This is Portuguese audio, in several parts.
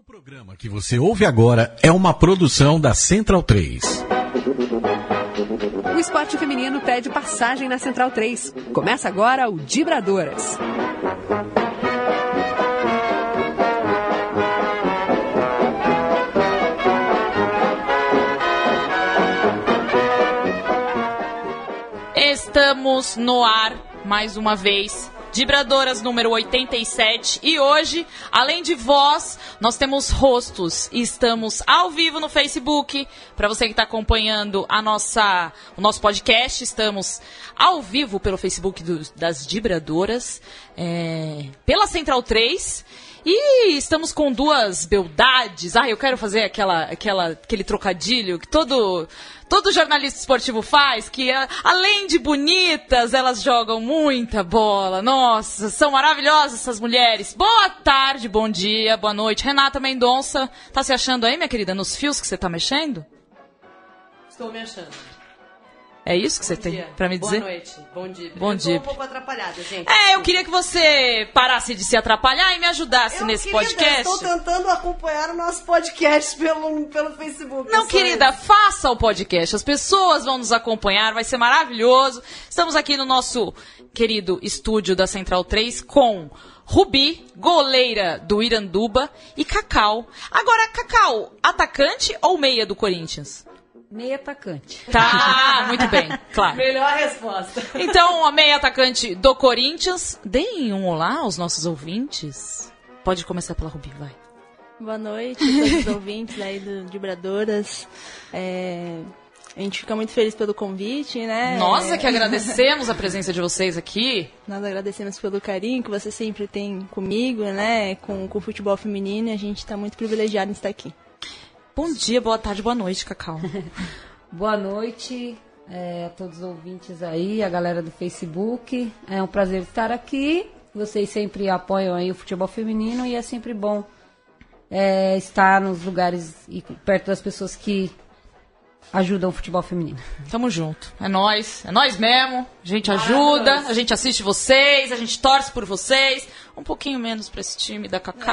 programa que você ouve agora é uma produção da Central 3. O esporte feminino pede passagem na Central 3. Começa agora o Dibradoras. Estamos no ar mais uma vez. Dibradoras número 87 e hoje, além de voz, nós temos rostos e estamos ao vivo no Facebook. Para você que está acompanhando o nosso podcast, estamos ao vivo pelo Facebook das Dibradoras, pela Central 3 e estamos com duas beldades. Eu quero fazer aquele trocadilho que todo jornalista esportivo faz, que além de bonitas, elas jogam muita bola. Nossa, são maravilhosas essas mulheres. Boa tarde, bom dia, boa noite. Renata Mendonça, tá se achando aí, minha querida, nos fios que você tá mexendo? Estou me achando. É isso que você tem pra me dizer? Boa noite, bom dia. Bom dia. Eu tô um pouco atrapalhada, gente. Eu queria que você parasse de se atrapalhar e me ajudasse nesse podcast. Eu estou tentando acompanhar o nosso podcast pelo Facebook. Não, querida, faça o podcast. As pessoas vão nos acompanhar, vai ser maravilhoso. Estamos aqui no nosso querido estúdio da Central 3 com Rubi, goleira do Iranduba, e Cacau. Agora, Cacau, atacante ou meia do Corinthians? Meia atacante. Tá, muito bem, claro. Melhor resposta. Então, a meia atacante do Corinthians. Deem um olá aos nossos ouvintes. Pode começar pela Rubi, vai. Boa noite a todos os ouvintes aí do Dibradoras. A gente fica muito feliz pelo convite, né? Nós que agradecemos a presença de vocês aqui. Nós agradecemos pelo carinho que você sempre tem comigo, né? Com o futebol feminino, e a gente está muito privilegiado em estar aqui. Bom dia, boa tarde, boa noite, Cacau. Boa noite a todos os ouvintes aí, a galera do Facebook. É um prazer estar aqui. Vocês sempre apoiam aí o futebol feminino e é sempre bom estar nos lugares e perto das pessoas que ajudam o futebol feminino. Tamo junto. É nóis mesmo. A gente ajuda, a gente assiste vocês, a gente torce por vocês. Um pouquinho menos pra esse time da Cacau,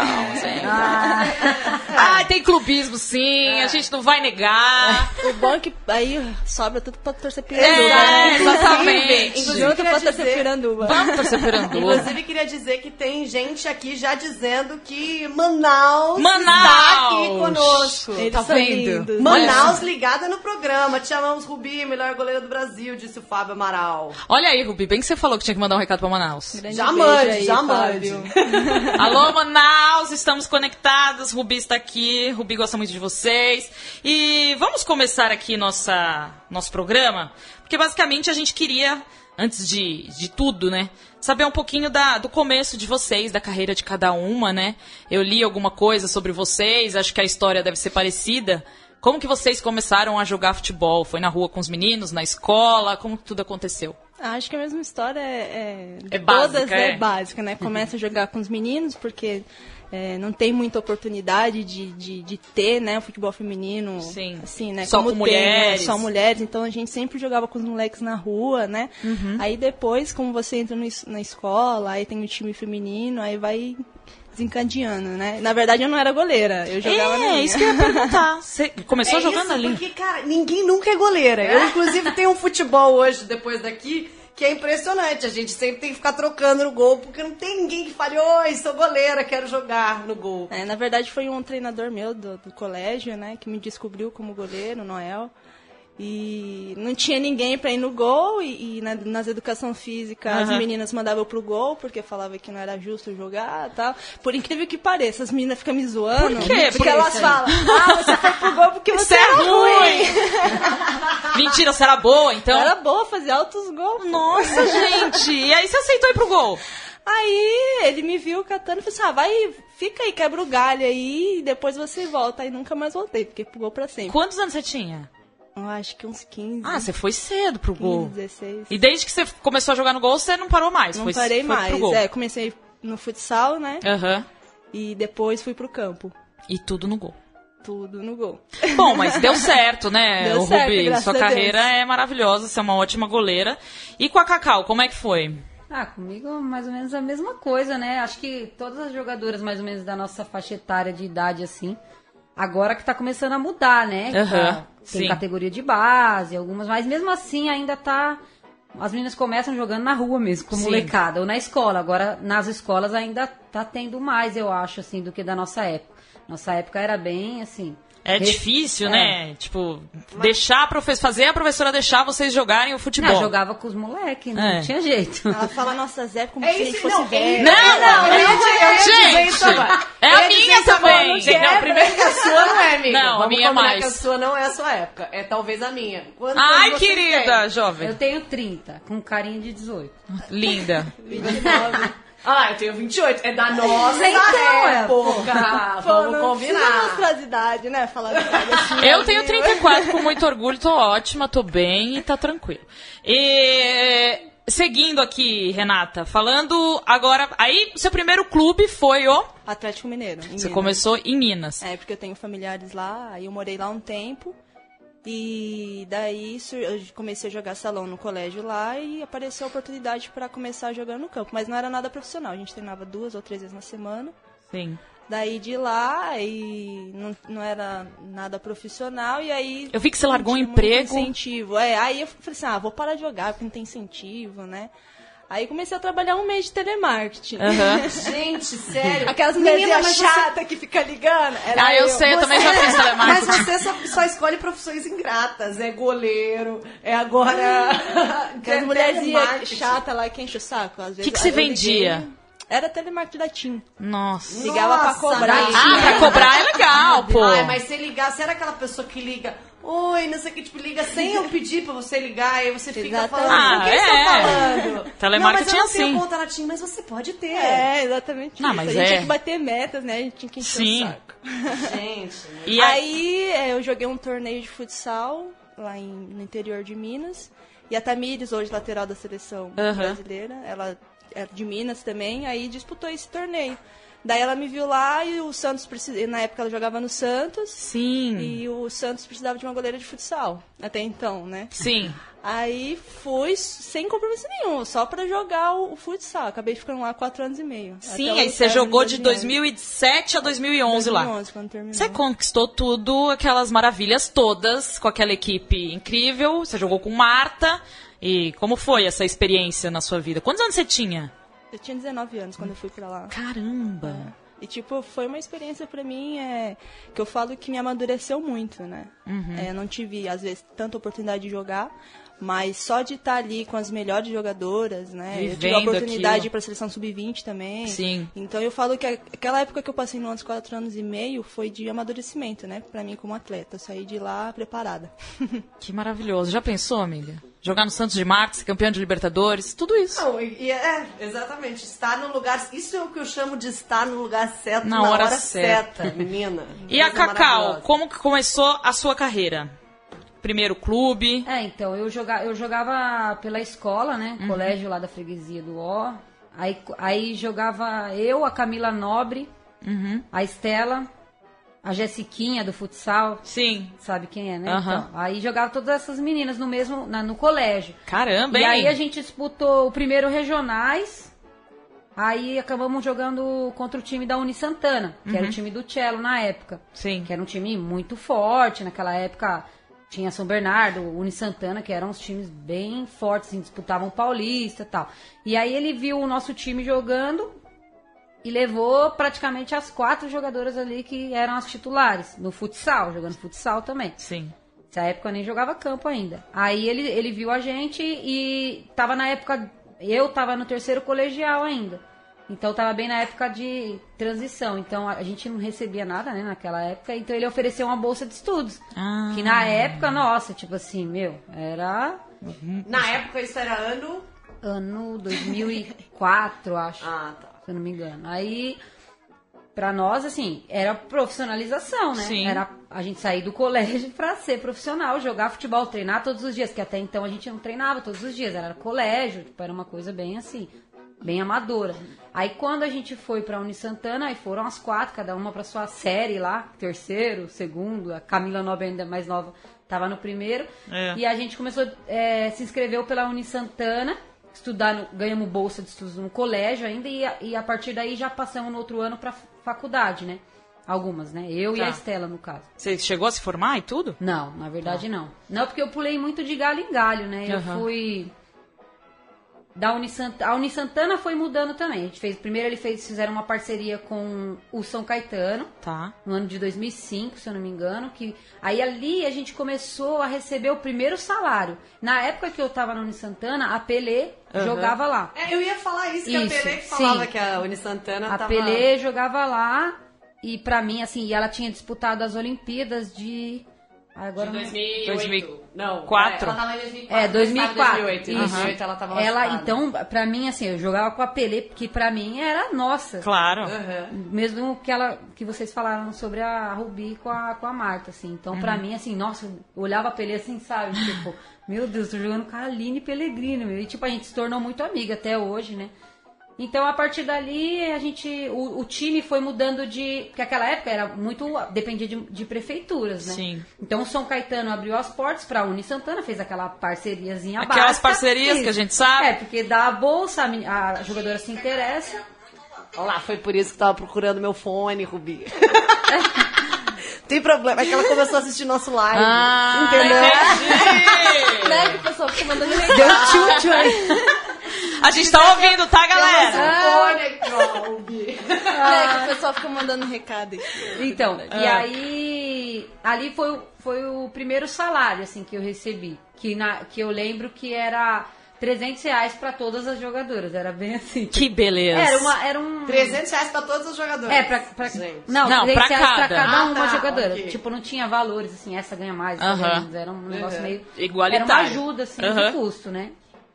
tem clubismo sim, a gente não vai negar. O bom é que aí sobra tudo pra torcer Piranduba. Exatamente. Inclusive, pra torcer Piranduba. Vamos torcer Piranduba. Inclusive, queria dizer que tem gente aqui já dizendo que Manaus está aqui conosco. Eles tá são vendo? lindos. Manaus ligada no programa. Te amamos, Rubi, melhor goleira do Brasil, disse o Fábio Amaral. Olha aí, Rubi, bem que você falou que tinha que mandar um recado pra Manaus. Grande Já beijo mande, aí, já Fábio. mande. Alô, Manaus, estamos conectadas, Rubi está aqui, Rubi gosta muito de vocês. E vamos começar aqui nosso programa, porque basicamente a gente queria, antes de tudo, né, saber um pouquinho do começo de vocês, da carreira de cada uma, né. Eu li alguma coisa sobre vocês, acho que a história deve ser parecida. Como que vocês começaram a jogar futebol? Foi na rua com os meninos, na escola? Como que tudo aconteceu? Acho que a mesma história básica, todas básica, né? Começa a jogar com os meninos, porque não tem muita oportunidade de ter, né, o futebol feminino. Sim. Assim, né? Só como com tem, mulheres. Né? Só mulheres. Então a gente sempre jogava com os moleques na rua, né? Uhum. Aí depois, como você entra na escola, aí tem o time feminino, aí vai desencadeando, né? Na verdade, eu não era goleira, eu jogava na linha. Isso que eu ia perguntar. Você começou jogando ali? Porque, cara, ninguém nunca é goleira. Eu, inclusive, tenho um futebol hoje, depois daqui, que é impressionante. A gente sempre tem que ficar trocando no gol, porque não tem ninguém que fale, oi, sou goleira, quero jogar no gol. Na verdade, foi um treinador meu do colégio, né, que me descobriu como goleiro, Noel. E não tinha ninguém pra ir no gol, e nas educação física as meninas mandavam eu pro gol, porque falava que não era justo jogar e tal. Por incrível que pareça, as meninas ficam me zoando. Por quê? Porque elas falam, você foi pro gol porque você era ruim. Mentira, você era boa, então? Era boa, fazia altos gols. Nossa, gente! E aí você aceitou ir pro gol? Aí ele me viu catando e falou assim, fica aí, quebra o galho aí, e depois você volta. Aí nunca mais voltei, fiquei pro gol pra sempre. Quantos anos você tinha? Eu acho que uns 15. Você foi cedo pro 15, gol. 16. E desde que você começou a jogar no gol, você não parou mais? Não parei mais. Pro gol. Comecei no futsal, né? E depois fui pro campo. E tudo no gol. Tudo no gol. Bom, mas deu certo, né, Deu certo, Rubi? graças Sua a carreira Deus. é maravilhosa, você é uma ótima goleira. E com a Cacau, como é que foi? Comigo mais ou menos a mesma coisa, né? Acho que todas as jogadoras mais ou menos da nossa faixa etária de idade, assim, agora que tá começando a mudar, né? Tem sim. categoria de base, algumas, mas mesmo assim ainda tá... As meninas começam jogando na rua mesmo, como molecada, ou na escola. Agora, nas escolas ainda tá tendo mais, eu acho, assim, do que da nossa época. Nossa época era bem, assim... É difícil, né? Tipo, fazer a professora deixar vocês jogarem o futebol. Não, jogava com os moleques, não tinha jeito. Ela fala nossas épocas como se a gente fosse Não, velho. Não, eu ia dizer gente, isso agora. é a minha também. Não, primeiro que a sua não é, amiga. Não, a Vamos minha é combinar mais. que a sua não é a sua época. É talvez a minha. Quantos Ai, anos você querida, tem? jovem. Eu tenho 30, com carinha de 18. Linda. 29. Eu tenho 28. É da nossa Então, época. Vamos Não precisa combinar. mostrar as idades, né? Falar de idade assim. Eu tenho 34 com muito orgulho, tô ótima, tô bem e tá tranquilo. E seguindo aqui, Renata, falando agora, aí seu primeiro clube foi o... Atlético Mineiro. em Você Minas. começou em Minas. É, porque eu tenho familiares lá, aí eu morei lá um tempo. E daí eu comecei a jogar salão no colégio lá e apareceu a oportunidade para começar a jogar no campo. Mas não era nada profissional, a gente treinava 2 ou 3 vezes na semana. Sim. Daí de lá, e não era nada profissional, e aí... Eu vi que você largou um não tinha emprego. muito incentivo. Aí eu falei assim, vou parar de jogar, porque não tem incentivo, né? Aí comecei a trabalhar um mês de telemarketing. Gente, sério. Aquelas Menina, mulheres mas chatas que fica ligando. Era Eu sei, eu também já fiz Mas telemarketing. você só escolhe profissões ingratas. É goleiro, é agora... Aquelas mulherzinhas telemarketing. chatas lá que enche o saco. Às vezes, que se eu liguei- vendia? Era telemarketing da TIM. Nossa. Ligava pra Nossa, cobrar. amiga. Pra cobrar é legal, pô. Ai, mas você ligar, você era aquela pessoa que liga, oi, não sei o que, tipo, liga sem eu pedir pra você ligar, aí você fica Exatamente. falando, com quem você tá falando? Telemarketing não, mas eu não assim. tenho conta na TIM, mas você pode ter. É, exatamente. Não, isso. mas a gente é. tinha que bater metas, né? A gente tinha que encher Sim. o saco. Gente, E Aí eu joguei um torneio de futsal lá no interior de Minas. E a Tamires, hoje lateral da seleção brasileira, ela é de Minas também, aí disputou esse torneio. Daí ela me viu lá e o Santos, na época ela jogava no Santos, Sim. e o Santos precisava de uma goleira de futsal, até então, né? Sim. Aí fui sem compromisso nenhum, só pra jogar o futsal. Acabei ficando lá 4 anos e meio. Sim, até aí os você términos jogou de 2011. 2007 a 2011 lá. 2011, quando terminou. Você conquistou tudo, aquelas maravilhas todas, com aquela equipe incrível. Você jogou com Marta. E como foi essa experiência na sua vida? Quantos anos você tinha? Eu tinha 19 anos quando eu fui pra lá. Caramba! E, tipo, foi uma experiência pra mim que eu falo que me amadureceu muito, né? Não tive, às vezes, tanta oportunidade de jogar, mas só de estar ali com as melhores jogadoras, né? Eu tive a Vivendo oportunidade aquilo. de ir pra seleção sub-20 também. Sim. Então eu falo que aquela época que eu passei no 4 anos e meio foi de amadurecimento, né? Pra mim como atleta. Eu saí de lá preparada. Que maravilhoso. Já pensou, amiga? Jogar no Santos de Marques, campeão de Libertadores, tudo isso. não, exatamente, estar no lugar, isso é o que eu chamo de estar no lugar certo, Na hora certa. menina. E a Coisa Cacau, maravilhosa. como que começou a sua carreira? Primeiro clube. Então, eu jogava pela escola, né? Colégio lá da freguesia do Ó. Aí jogava eu, a Camila Nobre, a Estela, a Jessiquinha do futsal. Sim. Sabe quem é, né? Aham. Então, aí jogava todas essas meninas no colégio. Caramba, E hein? aí a gente disputou o primeiro regionais. Aí acabamos jogando contra o time da Uni Santana, que era o time do cello na época. Sim. Que era um time muito forte. Naquela época tinha São Bernardo, Uni Santana, que eram uns times bem fortes, assim, disputavam Paulista e tal. E aí ele viu o nosso time jogando e levou praticamente as 4 jogadoras ali que eram as titulares no futsal, jogando futsal também. Sim. Nessa época eu nem jogava campo ainda. Aí ele viu a gente e tava na época... Eu tava no 3º colegial ainda. Então tava bem na época de transição. Então a gente não recebia nada, né, naquela época. Então ele ofereceu uma bolsa de estudos. Ah. Que na época, nossa, tipo assim, era Na época isso era ano 2004, acho. Ah, tá. Se eu não me engano. Aí, pra nós, assim, era profissionalização, né? Sim. Era a gente sair do colégio pra ser profissional, jogar futebol, treinar todos os dias, que até então a gente não treinava todos os dias, era colégio, tipo, era uma coisa bem assim, bem amadora. Aí quando a gente foi pra Uni Santana, aí foram as 4, cada uma pra sua série lá, 3º, 2º, a Camila Nobre ainda mais nova tava no 1º, e a gente começou, se inscreveu pela Uni Santana. estudar, ganhamos bolsa de estudos no colégio ainda, e a partir daí já passamos no outro ano pra faculdade, né? Algumas, né? Eu e a Estela, no caso. Você chegou a se formar e tudo? Não, na verdade não. Não, porque eu pulei muito de galho em galho, né? Eu fui... A Unisantana foi mudando também. A gente fez, primeiro eles fizeram uma parceria com o São Caetano, no ano de 2005, se eu não me engano. Aí ali a gente começou a receber o primeiro salário. Na época que eu tava na Unisantana, a Pelé jogava lá. Eu ia falar isso, que a Pelé que falava que a Unisantana tava... A Pelé jogava lá, e pra mim, assim, ela tinha disputado as Olimpíadas de... Agora de 2008. Não, 4. Ela tava em 2004. 2004. 2008. Em 2008 ela tava Então, pra mim, assim, eu jogava com a Pelé, porque pra mim era nossa. Claro. Mesmo que vocês falaram sobre a Rubi com a Marta, assim. Então, pra mim, assim, nossa, eu olhava a Pelé assim, sabe? Tipo, meu Deus, tô jogando com a Aline Pellegrino. E, tipo, a gente se tornou muito amiga até hoje, né? Então, a partir dali, o time foi mudando porque aquela época era muito, dependia de prefeituras, né? Sim. Então, o São Caetano abriu as portas para a Unisantana, fez aquela parceriazinha básica. Aquelas parcerias que a gente sabe. Porque dá a bolsa, a jogadora se interessa. Olha lá, foi por isso que tava procurando meu fone, Rubi. Tem problema, é que ela começou a assistir nosso live. Entendeu? Entendi! Né, que o pessoal fica mandando Deu tchutchu aí. A gente tá ouvindo, tá, galera? que o pessoal fica mandando recado aqui. Então, e aí... Ali foi o primeiro salário, assim, que eu recebi. Que eu lembro que era... R$300 pra todas as jogadoras, era bem assim. Que beleza. Era um... R$300 pra todas as jogadoras. Não, pra cada cada. uma jogadora. Okay. Tipo, não tinha valores, assim, essa ganha mais, essa ganha menos. Era um negócio meio... igualitário. Era uma ajuda, assim, de custo, né?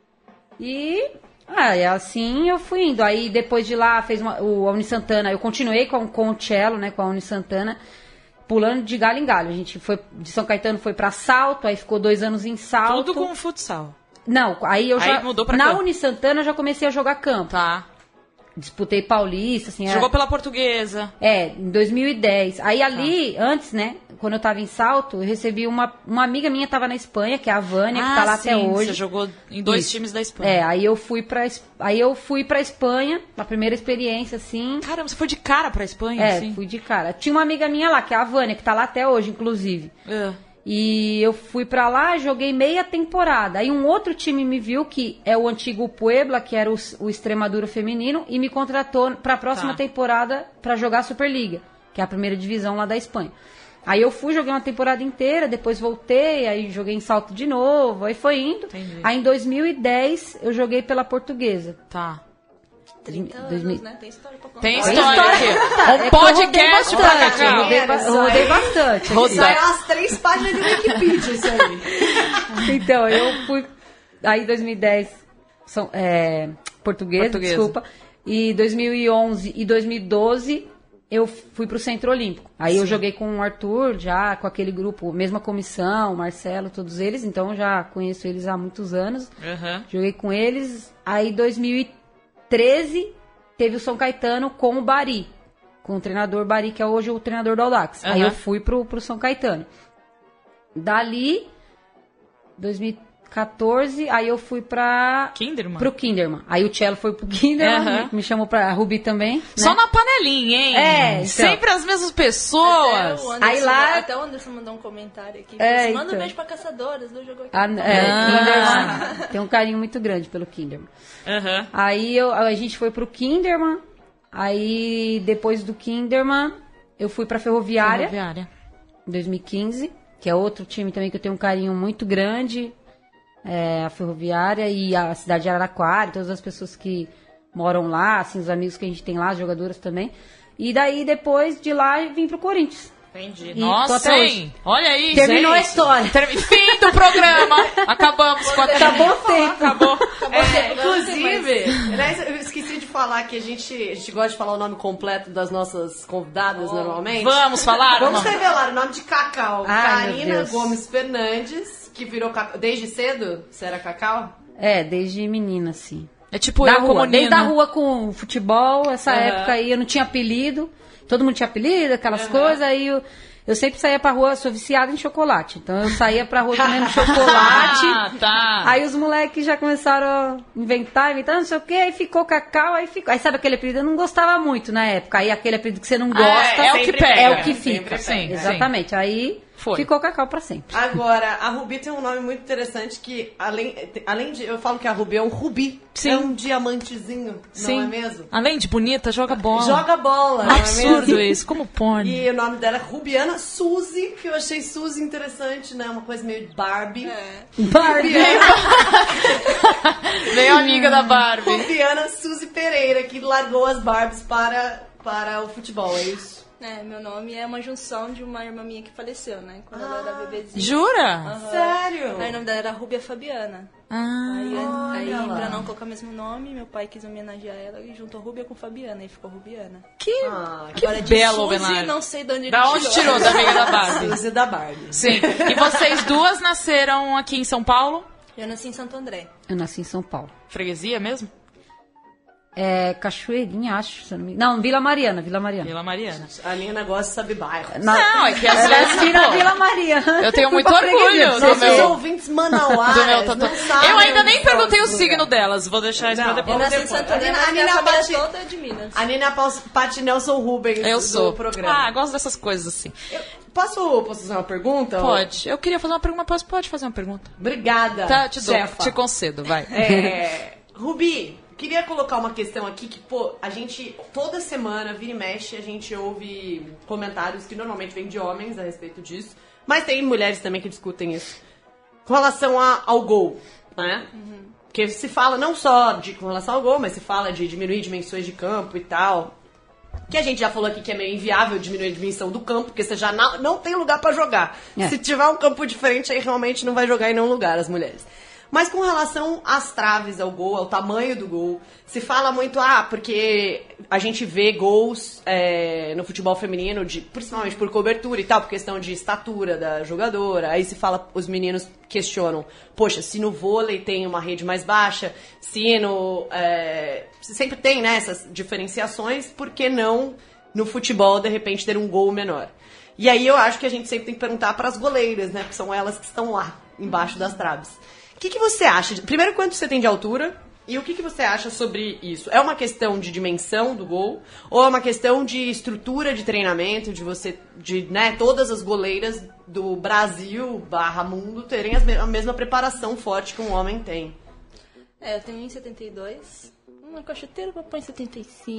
E assim eu fui indo. Aí depois de lá, a Unisantana, eu continuei com o cello, né, com a Unisantana, pulando de galho em galho. A gente foi, de São Caetano foi pra Salto, aí ficou 2 anos em Salto. Tudo com futsal. Não, aí eu já... mudou pra na campo. Unisantana eu já comecei a jogar campo. Tá. Disputei Paulista, assim... Jogou pela Portuguesa. em 2010. Aí ali, antes, né, quando eu tava em Salto, eu recebi uma amiga minha, tava na Espanha, que é a Vânia, que tá lá até hoje. Você jogou em 2 times da Espanha. Aí eu fui pra Espanha, a primeira experiência, assim... Caramba, você foi de cara pra Espanha, assim? Fui de cara. Tinha uma amiga minha lá, que é a Vânia, que tá lá até hoje, inclusive. E eu fui pra lá, joguei meia temporada. Aí um outro time me viu, que é o antigo Puebla, que era o Extremadura feminino, e me contratou pra próxima temporada pra jogar a Superliga, que é a primeira divisão lá da Espanha. Aí eu fui, joguei uma temporada inteira, depois voltei, aí joguei em Salto de novo, aí foi indo. Entendi. Aí em 2010 eu joguei pela Portuguesa. Tá. 30 anos, né? Tem história pra contar. Tem história aqui. Um podcast pra Cacau. Eu rodei bastante. Saiu as 3 páginas de Wikipedia, isso aí. Então, eu fui... Aí, 2010, portuguesa, desculpa. E 2011 e 2012, eu fui pro Centro Olímpico. Aí eu joguei com o Arthur, já com aquele grupo, mesma comissão, Marcelo, todos eles. Então, eu já conheço eles há muitos anos. Joguei com eles. Aí, 2013, teve o São Caetano com o Bari. Com o treinador Bari, que é hoje o treinador do Audax. Aí eu fui pro São Caetano. Dali, 2014, aí eu fui pro Kinderman. Aí o cello foi pro Kinderman, me chamou pra Rubi também. Né? Só na panelinha, hein? Então. Sempre as mesmas pessoas. Até o Anderson mandou um comentário aqui. Manda um beijo pra Caçadoras do jogo aqui. Kinderman. Tem um carinho muito grande pelo Kinderman. Aí a gente foi pro Kinderman. Aí depois do Kinderman, eu fui pra Ferroviária. Em 2015, que é outro time também que eu tenho um carinho muito grande. A Ferroviária e a cidade de Araraquara, todas as pessoas que moram lá, assim, os amigos que a gente tem lá, as jogadoras também. E daí, depois de lá, eu vim pro Corinthians. Entendi. E Nossa, hein? Olha aí, terminou gente. a história. Fim do programa. Acabamos com a... Acabou o tempo. Acabou. Inclusive, eu esqueci de falar que a gente gosta de falar o nome completo das nossas convidadas, normalmente. Vamos falar? Vamos revelar o nome de Cacau. Ai, Karina Gomes Fernandes, que virou Cacau. Desde cedo? Você era Cacau? Desde menina, assim. É tipo da eu rua, como desde Nina. da rua com futebol, essa época aí eu não tinha apelido. Todo mundo tinha apelido, aquelas coisas. Aí Eu sempre saía pra rua, sou viciada em chocolate. Então eu saía pra rua comendo chocolate. Tá. Aí os moleques já começaram a inventar, não sei o quê, aí ficou Cacau, aí ficou. Aí sabe aquele apelido? Eu não gostava muito na época. Aí aquele apelido que você não gosta. É o que pega. É o que fica. Sim, exatamente. Aí ficou Cacau pra sempre. Agora, a Rubi tem um nome muito interessante que, além de... Eu falo que a Rubi é um rubi. Sim. É um diamantezinho, Sim. não é mesmo? Além de bonita, joga bola. Joga bola, não é Absurdo mesmo? isso, como porn. E o nome dela é Rubiana Suzy, que eu achei Suzy interessante, né? Uma coisa meio Barbie. Barbie. Veio amiga da Barbie. Rubiana Suzy Pereira, que largou as Barbies para o futebol, é isso? Meu nome é uma junção de uma irmã minha que faleceu, né? Quando ela era bebezinha. Jura? Sério? Aí o nome dela era Rúbia Fabiana. Aí, pra não colocar o mesmo nome, meu pai quis homenagear ela e juntou Rúbia com Fabiana e ficou Rubiana. Que Agora, de belo Suzy, homenagem. não sei de onde Da onde tirou? Da amiga da Barbie. Suzy da Barbie. Sim. E vocês duas nasceram aqui em São Paulo? Eu nasci em Santo André. Eu nasci em São Paulo. Freguesia mesmo? Cachoeirinha, acho. Se eu não, não, Vila Mariana. Vila Mariana. A Nina gosta de saber bairro. Não, é que às vezes... Nasci na pô, Vila Mariana. eu tenho muito orgulho do Nossos meu... ouvintes manauaras Do meu tatu... não sabem Eu ainda onde nem são perguntei o os signo lugares. delas, vou deixar isso pra Não, depois. Eu nasci em depois. Santo André, A mas Nina minha família Pati- toda é de Minas. A Nina Pati Nelson Rubens Eu do sou. programa. Gosto dessas coisas assim. Posso fazer uma pergunta? Pode. Eu queria fazer uma pergunta, mas pode fazer uma pergunta. Obrigada, Tá, te dou, chefa. te concedo, vai. Rubi, queria colocar uma questão aqui que, pô, a gente, toda semana, vira e mexe, a gente ouve comentários que normalmente vêm de homens a respeito disso, mas tem mulheres também que discutem isso. Com relação ao gol, né? Porque se fala não só com relação ao gol, mas se fala de diminuir dimensões de campo e tal. Que a gente já falou aqui que é meio inviável diminuir a dimensão do campo, porque você já não tem lugar pra jogar. É. Se tiver um campo diferente, aí realmente não vai jogar em nenhum lugar as mulheres. Mas com relação às traves, ao gol, ao tamanho do gol, se fala muito, porque a gente vê gols no futebol feminino, principalmente por cobertura e tal, por questão de estatura da jogadora. Aí se fala, os meninos questionam, poxa, se no vôlei tem uma rede mais baixa, se no... sempre tem, né, essas diferenciações, por que não no futebol, de repente, ter um gol menor? E aí eu acho que a gente sempre tem que perguntar para as goleiras, né, porque são elas que estão lá, embaixo das traves. O que você acha? Primeiro, quanto você tem de altura? E o que você acha sobre isso? É uma questão de dimensão do gol? Ou é uma questão de estrutura de treinamento, né, todas as goleiras do Brasil / mundo terem a mesma preparação forte que um homem tem? Eu tenho 1,72. Uma cacheteira pra pôr em 75.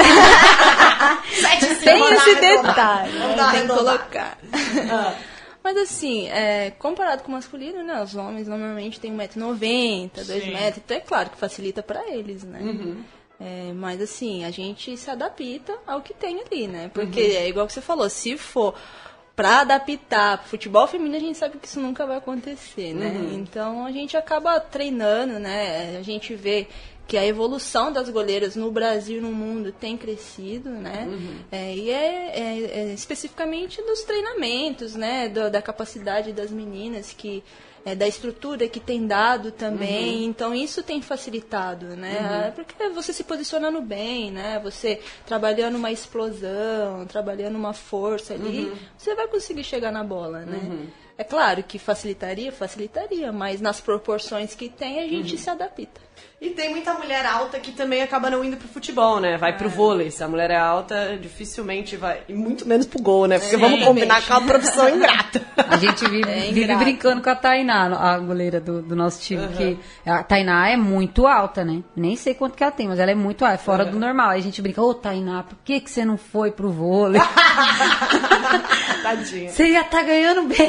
Tem esse detalhe, tem que colocar. Mas assim, comparado com o masculino, né? Os homens normalmente têm 1,90m, 2m, então é claro que facilita pra eles, né? Mas assim, a gente se adapta ao que tem ali, né? Porque é igual que você falou, se for pra adaptar pro futebol feminino, a gente sabe que isso nunca vai acontecer, né? Então a gente acaba treinando, né? A gente vê que a evolução das goleiras no Brasil e no mundo tem crescido, né? E especificamente dos treinamentos, né? Da capacidade das meninas, da estrutura que tem dado também. Então isso tem facilitado, né? Porque você se posicionando bem, né? Você trabalhando uma explosão, trabalhando uma força ali, você vai conseguir chegar na bola, né? É claro que facilitaria, mas nas proporções que tem, a gente se adapta. E tem muita mulher alta que também acaba não indo pro futebol, né? Vai pro vôlei. Se a mulher é alta, dificilmente vai. E muito menos pro gol, né? Porque vamos combinar com a profissão ingrata. A gente vive brincando com a Tainá, a goleira do nosso time. Que a Tainá é muito alta, né? Nem sei quanto que ela tem, mas ela é muito alta, é fora do normal. Aí a gente brinca, Tainá, por que você não foi pro vôlei? Tadinha. Você já tá ganhando bem.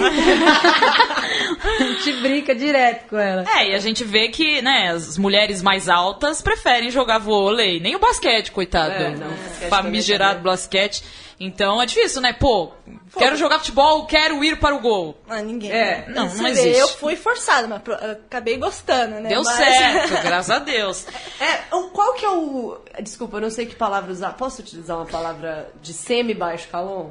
A gente brinca direto com ela. E a gente vê que, né, as mulheres mais altas preferem jogar vôlei. Nem o basquete, coitado. Famigerado basquete. Então é difícil, né? Quero jogar futebol, quero ir para o gol. Ninguém. Não Você existe. vê, eu fui forçada, mas acabei gostando, né? Deu certo, graças a Deus. Qual que é o... Desculpa, eu não sei que palavra usar. Posso utilizar uma palavra de semi-baixo calão?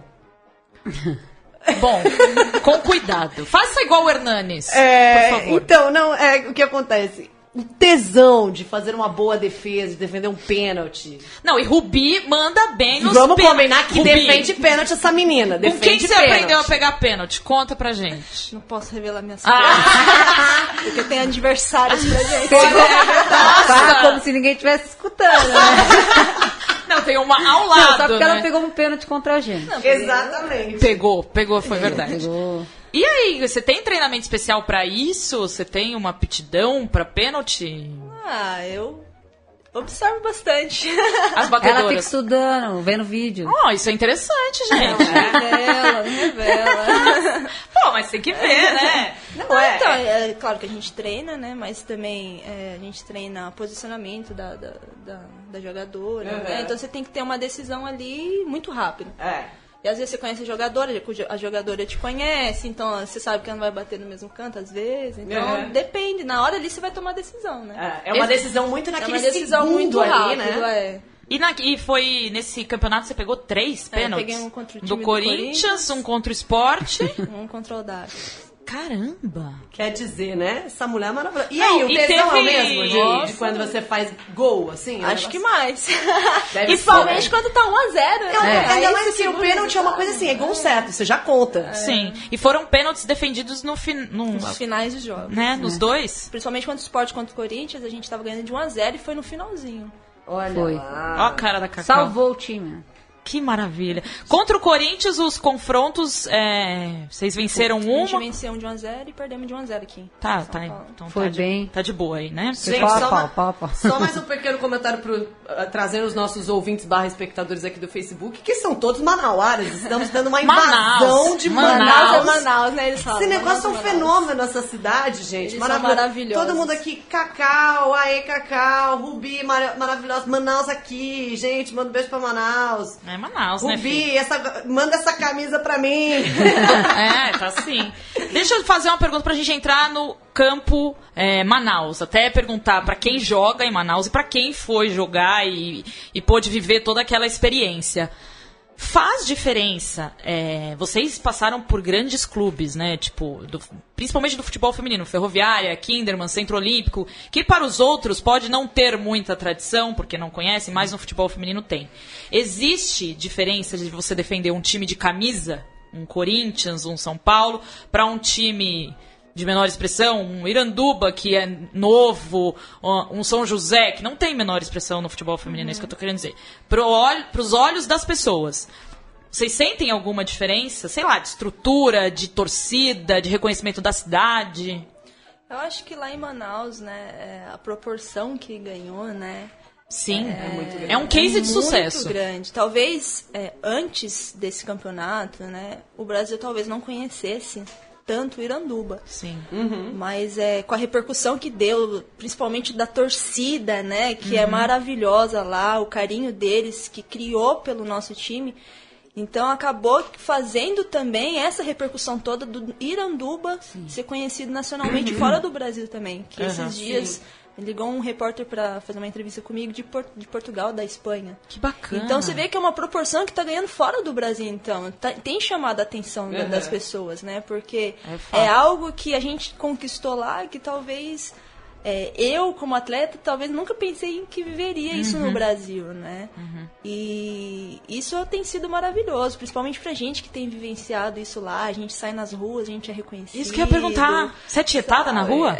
Bom, com cuidado. Faça igual o Hernanes, por favor. Então, o que acontece? um tesão de fazer uma boa defesa, de defender um pênalti. Não, e Rubi manda bem nos Vamos pênaltis. combinar que Rubi, defende pênalti essa menina. com quem Defende você pênalti. aprendeu a pegar pênalti? Conta pra gente. Não posso revelar minhas coisas. Porque tem adversários pra gente. Fala como se ninguém estivesse escutando, né? Não, tem uma ao Não, lado, só porque né? ela pegou um pênalti contra a gente. Exatamente. Pegou, foi verdade. Pegou. E aí, você tem treinamento especial pra isso? Você tem uma aptidão pra pênalti? Eu observo bastante. As Ela fica batedoras. estudando, vendo vídeo. Oh, isso é interessante, gente. Não revela. Pô, mas tem que ver, né? Não é. Então, é claro que a gente treina, né? Mas também a gente treina posicionamento da jogadora. Né? Então você tem que ter uma decisão ali muito rápido. E às vezes você conhece a jogadora te conhece, então você sabe que ela não vai bater no mesmo canto às vezes. Então depende, na hora ali você vai tomar a decisão, né? É uma decisão muito naquele É uma decisão segundo muito ali, rápido, né? E foi nesse campeonato você pegou 3 pênaltis? peguei um contra o time do do Corinthians, Corinthians. um contra o Sport. Um contra o Davi. Caramba! Quer dizer, né? Essa mulher é maravilhosa. E aí, Não, o e tesão é o teve- mesmo de Nossa. quando você faz gol, assim? Acho que mais. Deve Principalmente ser. quando tá 1-0, né? Ainda Aí mais você que o segura pênalti é uma coisa assim, é gol certo, você já conta. Sim. E foram pênaltis defendidos nos finais de jogo. né, nos dois. Principalmente quando o Sport contra o Corinthians, a gente tava ganhando de 1-0 e foi no finalzinho. Olha Foi. lá. Ó a cara da Cacau. Salvou o time. Que maravilha. Contra o Corinthians, os confrontos, vocês venceram A gente uma. venceu um de 1-0 e perdemos de 1-0 aqui. Tá, São tá. Paulo. Então Foi tá bem. Tá de boa aí, né? Gente, Pau a só, pau, pau a pau. só mais um pequeno comentário trazendo os nossos ouvintes / espectadores aqui do Facebook, que são todos manauaras. Estamos dando uma invasão de Manaus é Manaus. Manaus, né? Eles falam. Esse negócio é um Manaus. fenômeno nessa cidade, gente. Eles são maravilhosos. Todo mundo aqui, Cacau, aê, Cacau, Rubi, maravilhosa. Manaus aqui, gente, manda um beijo pra Manaus. É Manaus, né, filho? Rubi, manda essa camisa pra mim. Tá sim. Deixa eu fazer uma pergunta pra gente entrar no campo Manaus. Até perguntar pra quem joga em Manaus e pra quem foi jogar e pôde viver toda aquela experiência. Faz diferença. Vocês passaram por grandes clubes, né? Tipo, principalmente do futebol feminino. Ferroviária, Kinderman, Centro Olímpico. Que para os outros pode não ter muita tradição, porque não conhecem, mas no futebol feminino tem. Existe diferença de você defender um time de camisa, um Corinthians, um São Paulo, para um time de menor expressão, um Iranduba, que é novo, um São José, que não tem menor expressão no futebol feminino, é isso que eu tô querendo dizer. Para os olhos das pessoas, vocês sentem alguma diferença, sei lá, de estrutura, de torcida, de reconhecimento da cidade? Eu acho que lá em Manaus, né, a proporção que ganhou, né? Sim, é um case de sucesso. Muito grande. Talvez antes desse campeonato, né, o Brasil talvez não conhecesse tanto o Iranduba. Sim. Mas com a repercussão que deu, principalmente da torcida, né, que é maravilhosa lá, o carinho deles, que criou pelo nosso time. Então acabou fazendo também essa repercussão toda do Iranduba ser conhecido nacionalmente fora do Brasil também. Que esses dias ligou um repórter para fazer uma entrevista comigo de Portugal, da Espanha. Que bacana. Então você vê que é uma proporção que está ganhando fora do Brasil, então. Tem chamado a atenção das pessoas, né? Porque é algo que a gente conquistou lá que talvez eu, como atleta, talvez nunca pensei que viveria isso no Brasil, né? E isso tem sido maravilhoso, principalmente pra gente que tem vivenciado isso lá. A gente sai nas ruas, a gente é reconhecido. Isso que eu ia perguntar. Você é tietada na rua?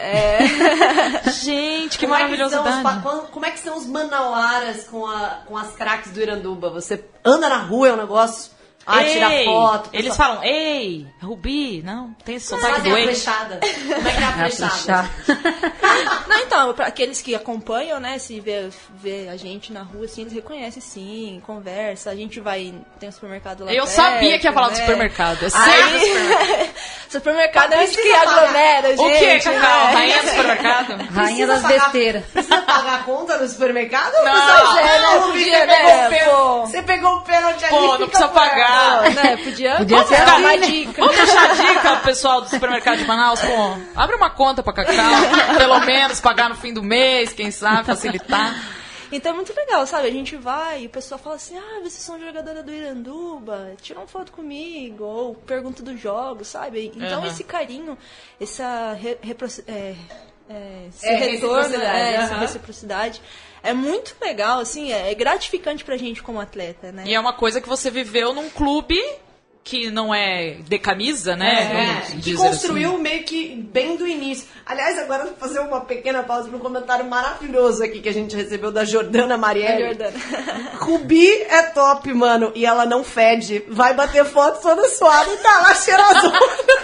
Gente, que maravilhosidade. Como é que são os manauaras com as craques do Iranduba? Você anda na rua, é um negócio... tira foto. Eles falam, ei, Rubi, não, tem esse sotaque Fazem do a ex. flechada. Como é que é a flechada? Não, então, para aqueles que acompanham, né, se vê a gente na rua, assim, eles reconhecem, sim, conversa, a gente vai, tem um supermercado lá Eu perto, sabia que ia falar do né? supermercado. Eu sei Aí, do supermercado. supermercado é isso que Precisa aglomera, gente. O que, Cacau? né? Rainha do supermercado? Rainha das besteiras. Precisa pagar a conta no supermercado? Não. Pois é, né, Rubi, podia, você pegou o pênalti ali. Pô, não fica precisa perto. pagar. Né, podia Podia ser dar assim, uma né? dica. Vamos deixar a dica, pessoal do supermercado de Manaus, pô, abre uma conta pra Cacau, pelo menos pagar no fim do mês, quem sabe, facilitar. Então é muito legal, sabe? A gente vai e o pessoal fala assim, vocês são jogadora do Iranduba, tira uma foto comigo, ou pergunta dos jogos, sabe? Então esse carinho, essa esse retorno, reciprocidade, essa reciprocidade. É muito legal, assim, é gratificante pra gente como atleta, né? E é uma coisa que você viveu num clube que não é de camisa, né? Que construiu meio que bem do início. Aliás, agora eu vou fazer uma pequena pausa para um comentário maravilhoso aqui que a gente recebeu da Jordana Marielle. Rubi é top, mano, e ela não fede. Vai bater foto toda suada e tá lá cheirosa.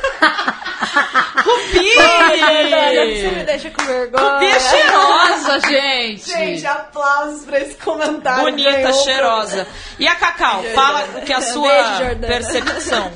Rubi! Você me deixa com vergonha. Rubi é cheirosa, gente! Gente, aplausos pra esse comentário. Bonita, ganhou cheirosa. E a Cacau, fala o que é a sua percepção.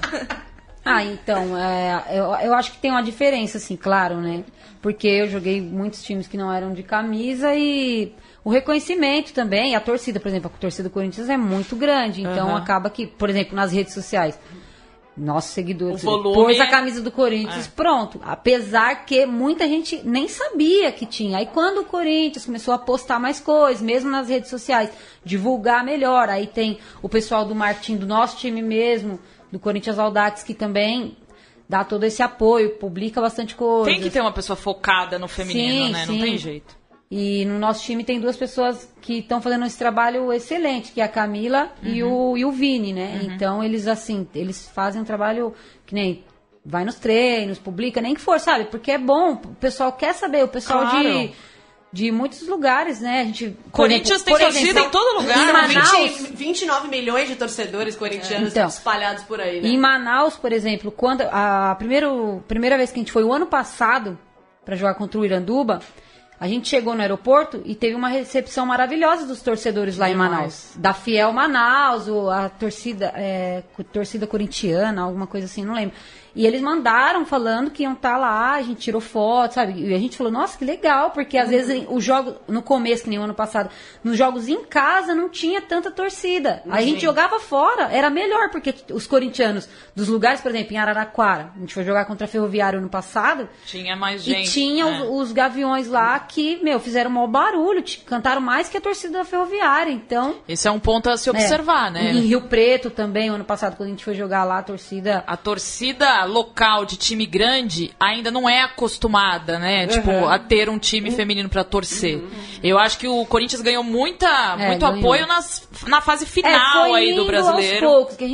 Então, eu acho que tem uma diferença, assim, claro, né? Porque eu joguei muitos times que não eram de camisa e o reconhecimento também, a torcida, por exemplo, a torcida do Corinthians é muito grande, então acaba que, por exemplo, nas redes sociais, nossos seguidores, pôs a camisa do Corinthians, pronto. Apesar que muita gente nem sabia que tinha. Aí quando o Corinthians começou a postar mais coisas, mesmo nas redes sociais, divulgar melhor, aí tem o pessoal do marketing do nosso time mesmo, do Corinthians Audax, que também dá todo esse apoio, publica bastante coisa. Tem que ter uma pessoa focada no feminino, né? Não tem jeito. E no nosso time tem duas pessoas que estão fazendo esse trabalho excelente, que é a Camila e o Vini, né? Então, eles fazem um trabalho que nem vai nos treinos, publica, nem que for, sabe? Porque é bom, o pessoal quer saber, o pessoal de muitos lugares, né? A gente, Corinthians tem torcida em todo lugar. Em Manaus, 29 milhões de torcedores corintianos espalhados por aí, né? Em Manaus, por exemplo, quando a primeira vez que a gente foi o ano passado para jogar contra o Iranduba, a gente chegou no aeroporto e teve uma recepção maravilhosa dos torcedores lá em Manaus. Da Fiel Manaus, a torcida corintiana, alguma coisa assim, não lembro. E eles mandaram falando que iam estar lá, a gente tirou foto, sabe? E a gente falou, nossa, que legal, porque às vezes os jogos, no começo, que nem o ano passado, nos jogos em casa não tinha tanta torcida. Aí a gente jogava fora, era melhor, porque os corintianos dos lugares, por exemplo, em Araraquara, a gente foi jogar contra a Ferroviária ano passado. Tinha mais gente. E tinha os gaviões lá que, fizeram um maior barulho, cantaram mais que a torcida da Ferroviária, então... Esse é um ponto a se observar, né? Em Rio Preto também, ano passado, quando a gente foi jogar lá, a torcida local de time grande ainda não é acostumada, né? Tipo, a ter um time feminino pra torcer. Eu acho que o Corinthians ganhou muito apoio na fase final aí do brasileiro. Aos poucos, que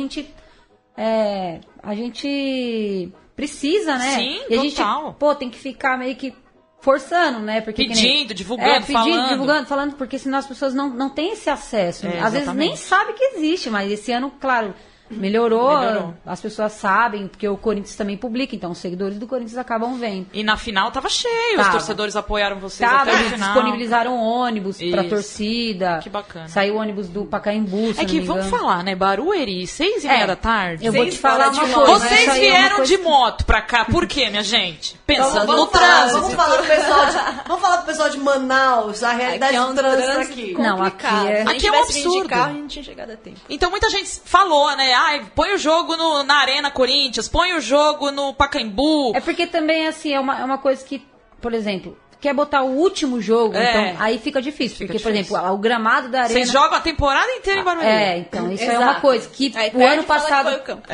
a gente precisa, né? Sim, e total. A gente, tem que ficar meio que forçando, né? Porque pedindo, divulgando, falando, porque senão as pessoas não têm esse acesso. Às vezes nem sabem que existe, mas esse ano, claro... Melhorou, as pessoas sabem, porque o Corinthians também publica, então os seguidores do Corinthians acabam vendo. E na final tava cheio, os torcedores apoiaram vocês até o eles final. Disponibilizaram ônibus pra torcida. Que bacana. Saiu o ônibus do Pacaembu, se não me vamos falar, né, Barueri, 6:30 da tarde. Eu vou te falar uma coisa. Vocês vieram de moto pra cá, por quê, minha gente? Pensando no trânsito. Vamos falar pro pessoal de Manaus, a realidade do trânsito aqui. Não, aqui é um absurdo. A gente tinha chegado a tempo. Então muita gente falou, né, põe o jogo na Arena Corinthians, põe o jogo no Pacaembu. É porque também, assim, é uma coisa que, por exemplo, quer botar o último jogo, então aí fica difícil. Por exemplo, o gramado da Arena... Vocês jogam a temporada inteira em Barueri. Então, isso é uma coisa que o ano passado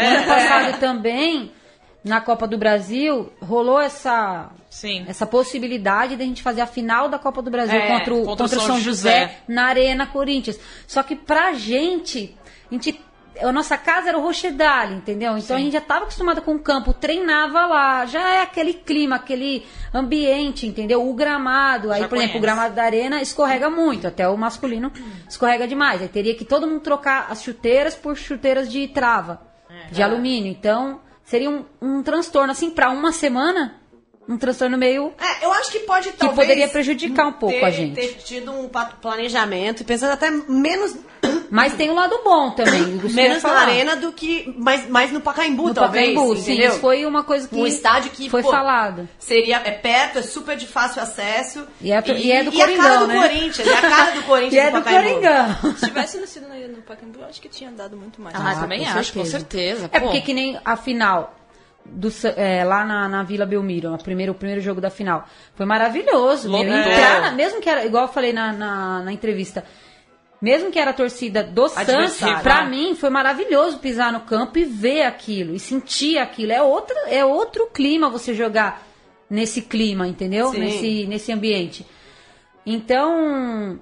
também, na Copa do Brasil, rolou essa possibilidade de a gente fazer a final da Copa do Brasil contra o São José na Arena Corinthians. Só que pra gente a nossa casa era o Rochedale, entendeu? Então a gente já estava acostumada com o campo, treinava lá, já é aquele clima, aquele ambiente, entendeu? O gramado, aí, por exemplo, o gramado da Arena escorrega muito, até o masculino escorrega demais. Aí teria que todo mundo trocar as chuteiras por chuteiras de trava, de alumínio. Então, seria um transtorno, assim, para uma semana... Um transtorno meio... eu acho que talvez... Que poderia prejudicar um pouco a gente. Ter tido um planejamento e pensando até menos... Mas tem um lado bom também. Menos na Arena do que... Mais no Pacaembu, talvez. Pacaembu, sim. Isso foi uma coisa que... Um estádio que... Foi falado. Seria... É perto, é super de fácil acesso. E é do Coringão, né? Corinthians. É a cara do Corinthians e é do Coringão. Se tivesse sido no Pacaembu, eu acho que tinha dado muito mais. Também acho, com certeza. É porque que nem a final... lá na Vila Belmiro, o primeiro jogo da final. Foi maravilhoso. Mesmo que era, igual eu falei na entrevista, mesmo que era a torcida do Santos, pra mim foi maravilhoso pisar no campo e ver aquilo, e sentir aquilo. É outro clima você jogar nesse clima, entendeu? Nesse ambiente. Então,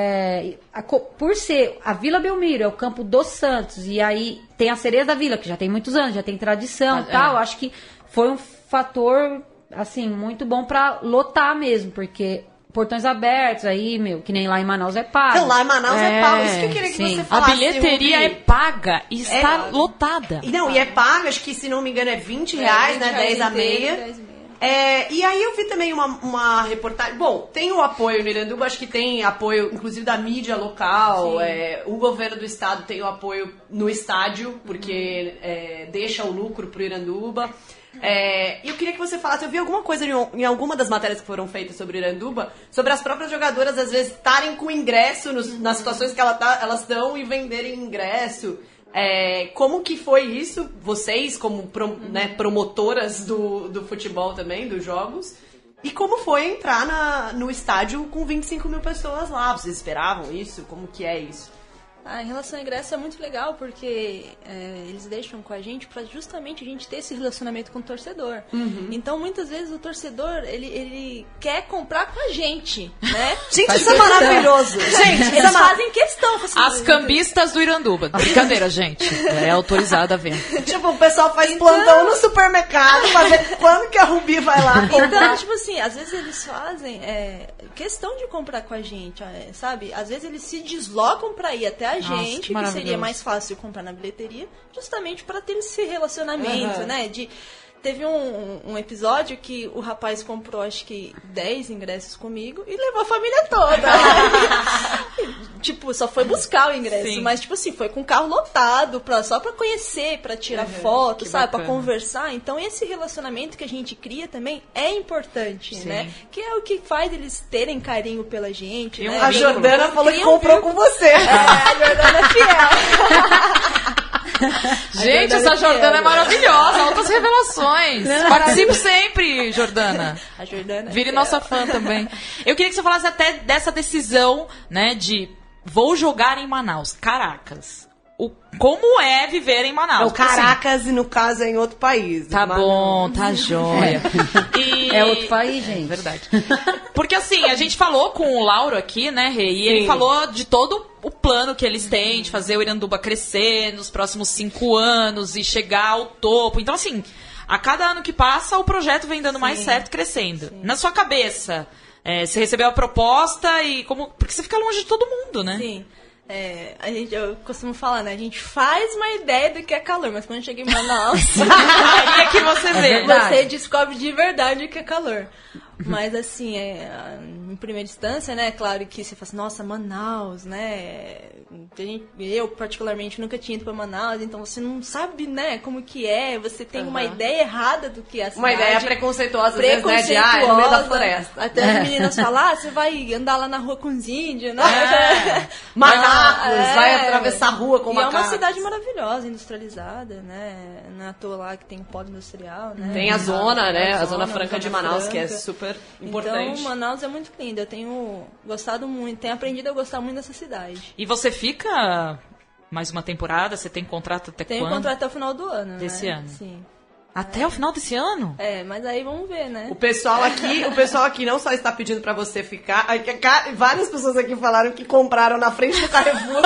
por ser a Vila Belmiro, é o campo do Santos, e aí tem a Cereza da Vila, que já tem muitos anos, já tem tradição e tal, acho que foi um fator, assim, muito bom pra lotar mesmo, porque portões abertos aí, que nem lá em Manaus é pago. Então, lá em Manaus é pago, isso que eu queria que você A falasse. bilheteria é paga e está lotada. Não, e é paga, acho que se não me engano é R$20, né, 10 a meia. E aí eu vi também uma reportagem. Bom, tem o apoio no Iranduba, acho que tem apoio, inclusive, da mídia local. O governo do estado tem o apoio no estádio, porque deixa o lucro pro Iranduba. E eu queria que você falasse, eu vi alguma coisa em alguma das matérias que foram feitas sobre o Iranduba, sobre as próprias jogadoras, às vezes, estarem com ingresso nas situações que elas estão e venderem ingresso. Como que foi isso? Vocês, como promotoras do futebol também, dos jogos. E como foi entrar no estádio com 25 mil pessoas lá? Vocês esperavam isso? Como que é isso? Em relação ao ingresso é muito legal, porque eles deixam com a gente pra justamente a gente ter esse relacionamento com o torcedor. Então, muitas vezes, o torcedor, ele quer comprar com a gente, né? Gente, isso é maravilhoso! Gente, eles fazem questão. As cambistas do Iranduba. Brincadeira, gente. É autorizada a venda. Tipo, o pessoal faz plantão no supermercado pra ver quando que a Rubi vai lá comprar. Então, tipo assim, às vezes eles fazem questão de comprar com a gente, sabe? Às vezes eles se deslocam pra ir até a gente, que seria mais fácil comprar na bilheteria, justamente para ter esse relacionamento, né? Teve um episódio que o rapaz comprou, acho que 10 ingressos comigo e levou a família toda. Tipo, só foi buscar o ingresso, mas tipo assim, foi com o carro lotado, só pra conhecer, pra tirar foto, sabe? Pra conversar. Então esse relacionamento que a gente cria também é importante, né? Que é o que faz eles terem carinho pela gente, né? A Jordana falou que comprou com você. A Jordana é fiel. Gente, essa Jordana é maravilhosa, altas revelações. Participe sempre, Jordana. A Jordana Vire nossa fã também. Eu queria que você falasse até dessa decisão, né, de vou jogar em Manaus. Caracas. Como é viver em Manaus? O Caracas, e no caso, é em outro país. Tá bom, tá jóia. É outro país, gente. Verdade. Porque assim, a gente falou com o Lauro aqui, né, Rê? E ele falou de todo o plano que eles têm de fazer o Iranduba crescer nos próximos 5 anos e chegar ao topo. Então, assim, a cada ano que passa, o projeto vem dando mais certo, crescendo. Na sua cabeça, você recebeu a proposta e como... Porque você fica longe de todo mundo, né? Sim. Eu costumo falar, né? A gente faz uma ideia do que é calor, mas quando chega em Manaus, aí é que você vê. Você descobre de verdade o que é calor. Mas assim, em primeira instância, né? Claro que você fala assim, nossa, Manaus, né? Eu, particularmente, nunca tinha ido pra Manaus, então você não sabe, né, como que é. Você tem uma ideia errada do que é a cidade. Uma ideia preconceituosa, às vezes, né? De, é no meio da floresta. Até as meninas falam, você vai andar lá na rua com os índios, né? Macacos, vai atravessar a rua com macacos. E é uma cidade maravilhosa, industrializada, né? Não é à toa lá que tem um polo industrial, né? Tem a zona, né? A Zona Franca de Manaus, que é super importante. Então, Manaus é muito linda. Eu tenho gostado muito, tenho aprendido a gostar muito dessa cidade. E você fica mais uma temporada? Você tem contrato até quando? Tenho contrato até o final do ano, desse ano? Sim. Até o final desse ano? Mas aí vamos ver, né? O pessoal aqui não só está pedindo pra você ficar. Várias pessoas aqui falaram que compraram na frente do Carrefour.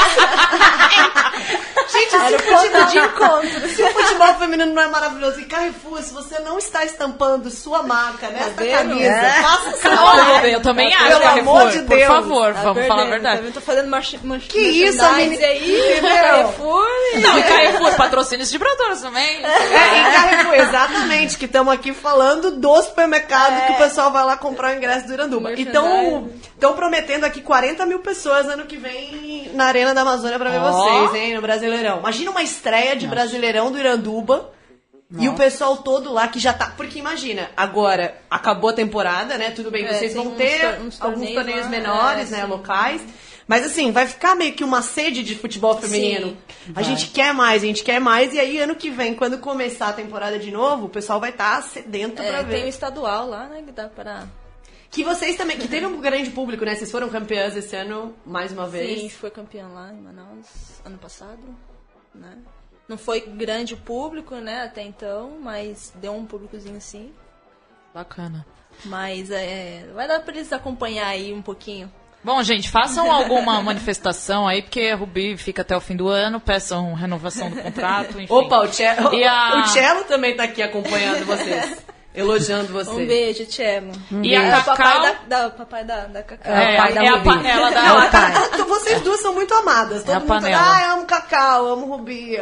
Gente, se o futebol feminino não é maravilhoso, e Carrefour, se você não está estampando sua marca nessa camisa, faça isso. Eu também acho, pelo Carrefour, amor de Deus. por favor, vamos falar a verdade. Eu tô fazendo Que isso, menina? Aí, Carrefour. Não, e Carrefour, patrocínios de bradoras também. Carrefour, exatamente, que estamos aqui falando do supermercado que o pessoal vai lá comprar o ingresso do Iranduba. Então, estão prometendo aqui 40 mil pessoas ano que vem na Arena da Amazônia pra ver vocês, hein, no Brasileirão. Imagina uma estreia de Brasileirão do Iranduba. E o pessoal todo lá que já tá... Porque imagina, agora acabou a temporada, né? Tudo bem, vocês vão ter alguns torneios menores, né? Locais. Mas assim, vai ficar meio que uma sede de futebol feminino. A gente quer mais, E aí, ano que vem, quando começar a temporada de novo, o pessoal vai estar sedento pra ver. Tem o estadual lá, né? Que dá pra... Que vocês também... Que teve um grande público, né? Vocês foram campeãs esse ano, mais uma vez. Sim, a gente foi campeã lá em Manaus, ano passado, né? Não foi grande o público, né, até então, mas deu um públicozinho sim. Bacana. Mas vai dar pra eles acompanhar aí um pouquinho. Bom, gente, façam alguma manifestação aí, porque a Rubi fica até o fim do ano, peçam renovação do contrato, enfim. Opa, o Cello também tá aqui acompanhando vocês. Elogiando vocês. Um beijo, Tchelo. E a Cacau... Papai da Cacau. a panela da... Vocês duas são muito amadas. Todo mundo panela. eu amo Cacau, eu amo Rubi.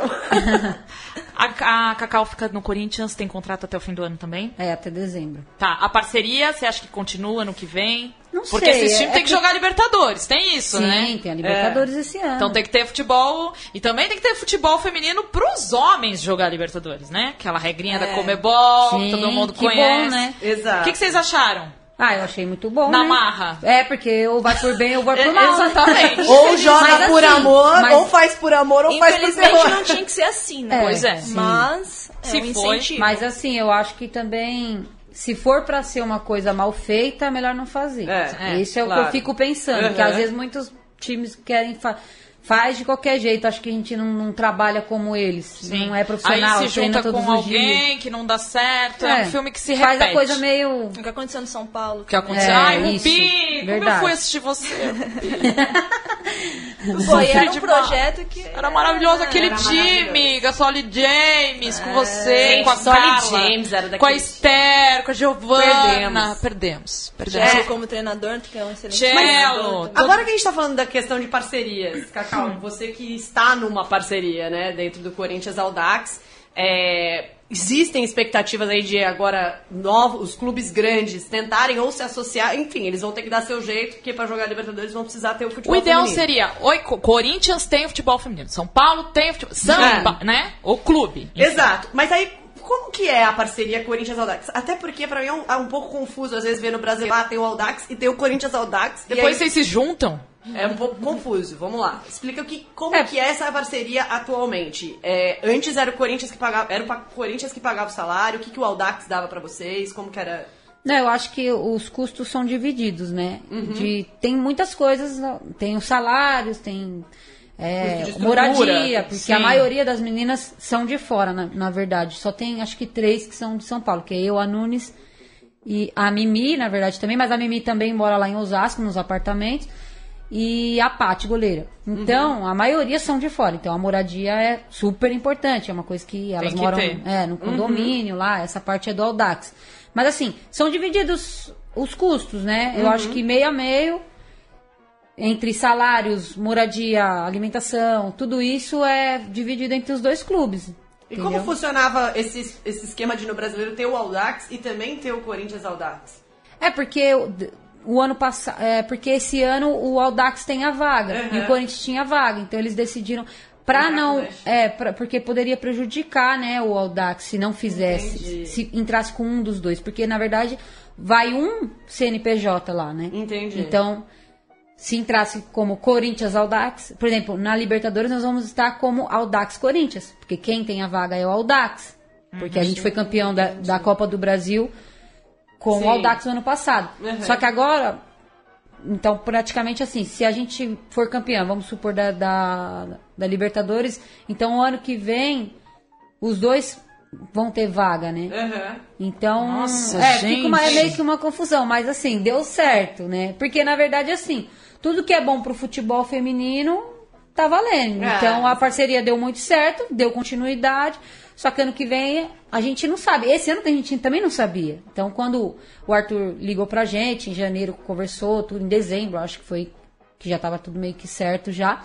A Cacau fica no Corinthians, tem contrato até o fim do ano também? Até dezembro. Tá, a parceria, você acha que continua no que vem? Não Porque sei, esses times tem que jogar Libertadores, tem isso, Sim, né? Sim, tem a Libertadores esse ano. Então tem que ter futebol, e também tem que ter futebol feminino pros homens jogar Libertadores, né? Aquela regrinha da Comebol, Sim, que todo mundo que conhece. bom, né? Exato. O que vocês acharam? Eu achei muito bom, Na né? marra. Porque ou vai por bem ou vai por mal. Exatamente. Ou joga por amor, ou faz por amor, ou faz por Infelizmente terror. não tinha que ser assim, né? Pois é. Mas Se um foi, incentivo. Mas assim, eu acho que também, se for pra ser uma coisa mal feita, é melhor não fazer. Isso é o que eu fico pensando, que às vezes muitos times querem faz de qualquer jeito. Acho que a gente não trabalha como eles. Sim. Não é profissional, aí se treina junta todos com os alguém dias. que não dá certo. É um filme que se repete. Faz a coisa meio... O que aconteceu no São Paulo. O que aconteceu? isso, Rubi, como verdade. eu fui assistir você? Foi, era um projeto que... Era maravilhoso aquele Era time, Gasoli James, com você, com a Gasoli Carla, James era daquele com a Esther, com a Giovana. Perdemos. Cello como treinador, que é um excelente Cello. treinador. Agora que a gente tá falando da questão de parcerias, Cacau, você que está numa parceria, né, dentro do Corinthians Audax, existem expectativas aí de agora os clubes grandes tentarem ou se associar, enfim, eles vão ter que dar seu jeito, porque para jogar Libertadores vão precisar ter o futebol O ideal feminino. seria, Corinthians tem o futebol feminino, São Paulo tem o futebol, né? O clube. Enfim. Exato, mas aí como que é a parceria Corinthians-Audax? Até porque pra mim é um pouco confuso, às vezes, ver no Brasil, tem o Audax e tem o Corinthians-Audax. Depois vocês se juntam? É um pouco confuso, vamos lá. Explica como que é essa parceria atualmente. Antes era o Corinthians que pagava o salário, o que o Audax dava pra vocês, como que era... Não, eu acho que os custos são divididos, né? Tem muitas coisas, tem os salários, tem moradia, porque a maioria das meninas são de fora, na verdade. Só tem, acho que 3 que são de São Paulo, que é eu, a Nunes e a Mimi, na verdade, também. Mas a Mimi também mora lá em Osasco, nos apartamentos. E a Paty, goleira. Então, a maioria são de fora. Então, a moradia é super importante. É uma coisa que elas moram no condomínio lá. Essa parte é do Audax. Mas, assim, são divididos os custos, né? Eu acho que meio a meio, entre salários, moradia, alimentação, tudo isso é dividido entre os dois clubes. E entendeu? como funcionava esse esquema de no brasileiro ter o Audax e também ter o Corinthians Audax? Porque o ano passado, porque esse ano o Audax tem a vaga e o Corinthians tinha a vaga, então eles decidiram para não, porque poderia prejudicar, né, o Audax se não fizesse, se entrasse com um dos dois, porque na verdade vai um CNPJ lá, né? Entendi. Então, se entrasse como Corinthians Audax, por exemplo, na Libertadores nós vamos estar como Audax Corinthians, porque quem tem a vaga é o Audax, porque a gente foi campeão da Copa do Brasil com o Audax no ano passado. Só que agora, então praticamente assim, se a gente for campeão, vamos supor da Libertadores, então o ano que vem os dois vão ter vaga, né? Então, Nossa, fica meio que uma confusão, mas assim, deu certo, né? Porque na verdade assim, tudo que é bom pro futebol feminino tá valendo. Então a parceria deu muito certo, deu continuidade. Só que ano que vem a gente não sabe. Esse ano a gente também não sabia. Então, quando o Arthur ligou pra gente, em janeiro conversou, tudo em dezembro, acho que foi que já tava tudo meio que certo já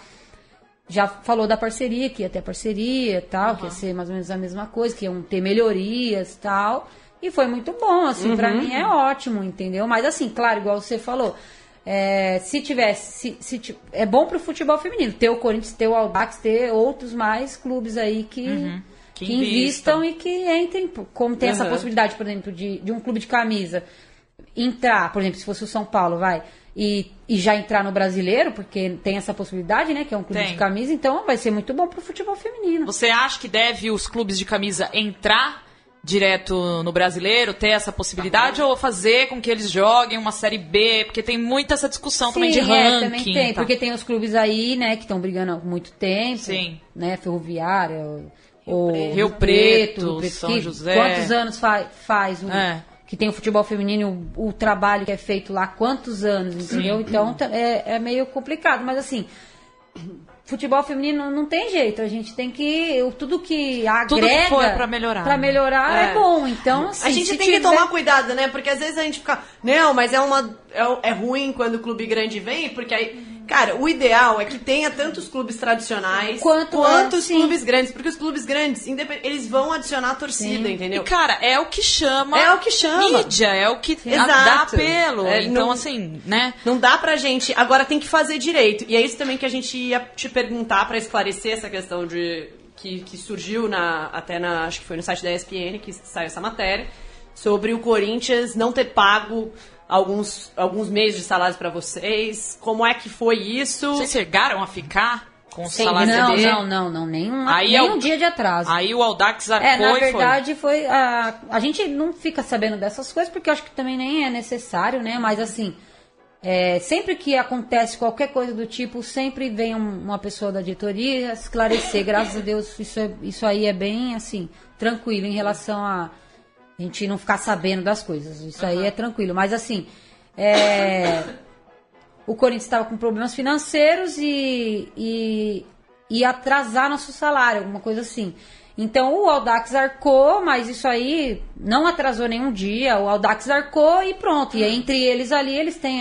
falou da parceria, que ia ter parceria e tal, que ia ser mais ou menos a mesma coisa, que iam ter melhorias e tal. E foi muito bom, assim, pra mim é ótimo, entendeu? Mas assim, claro, igual você falou, se tivesse, é bom pro futebol feminino, ter o Corinthians, ter o Audax, ter outros mais clubes aí que invistam e que entrem, como tem essa possibilidade, por exemplo, de um clube de camisa entrar, por exemplo, se fosse o São Paulo, e já entrar no brasileiro, porque tem essa possibilidade, né, que é um clube de camisa, então vai ser muito bom pro futebol feminino. Você acha que deve os clubes de camisa entrar direto no brasileiro, ter essa possibilidade, ou fazer com que eles joguem uma Série B? Porque tem muita essa discussão também de ranking. Também tem, porque tem os clubes aí, né, que estão brigando há muito tempo, né, Ferroviária... Rio Preto, São José. Quantos anos faz que tem o futebol feminino, o trabalho que é feito lá há quantos anos, entendeu? Então é meio complicado, mas assim, futebol feminino não tem jeito, a gente tem que, tudo que agrega, tudo que for pra melhorar é bom, então assim, a gente tem que tomar cuidado, né? Porque às vezes a gente fica, não, mas é ruim quando o clube grande vem, porque aí, cara, o ideal é que tenha tanto os clubes tradicionais quanto os clubes grandes, porque os clubes grandes, eles vão adicionar a torcida, entendeu? E, cara, é o que chama mídia, é o que dá apelo. Então, não, assim, né? Não dá pra gente... Agora tem que fazer direito. E é isso também que a gente ia te perguntar pra esclarecer essa questão de... Que surgiu acho que foi no site da ESPN que saiu essa matéria, sobre o Corinthians não ter pago alguns meses de salários pra vocês. Como é que foi isso? Vocês chegaram a ficar com o salário dele? Não, nenhum dia de atraso. Aí o Audax arcou na verdade foi a gente não fica sabendo dessas coisas porque eu acho que também nem é necessário, né? Mas assim, sempre que acontece qualquer coisa do tipo, sempre vem uma pessoa da diretoria esclarecer. Graças a Deus isso aí é bem assim tranquilo em relação a gente não ficar sabendo das coisas. Isso aí é tranquilo. Mas assim, o Corinthians estava com problemas financeiros e atrasar nosso salário, alguma coisa assim. Então o Audax arcou, mas isso aí não atrasou nenhum dia. O Audax arcou e pronto. E entre eles ali, eles têm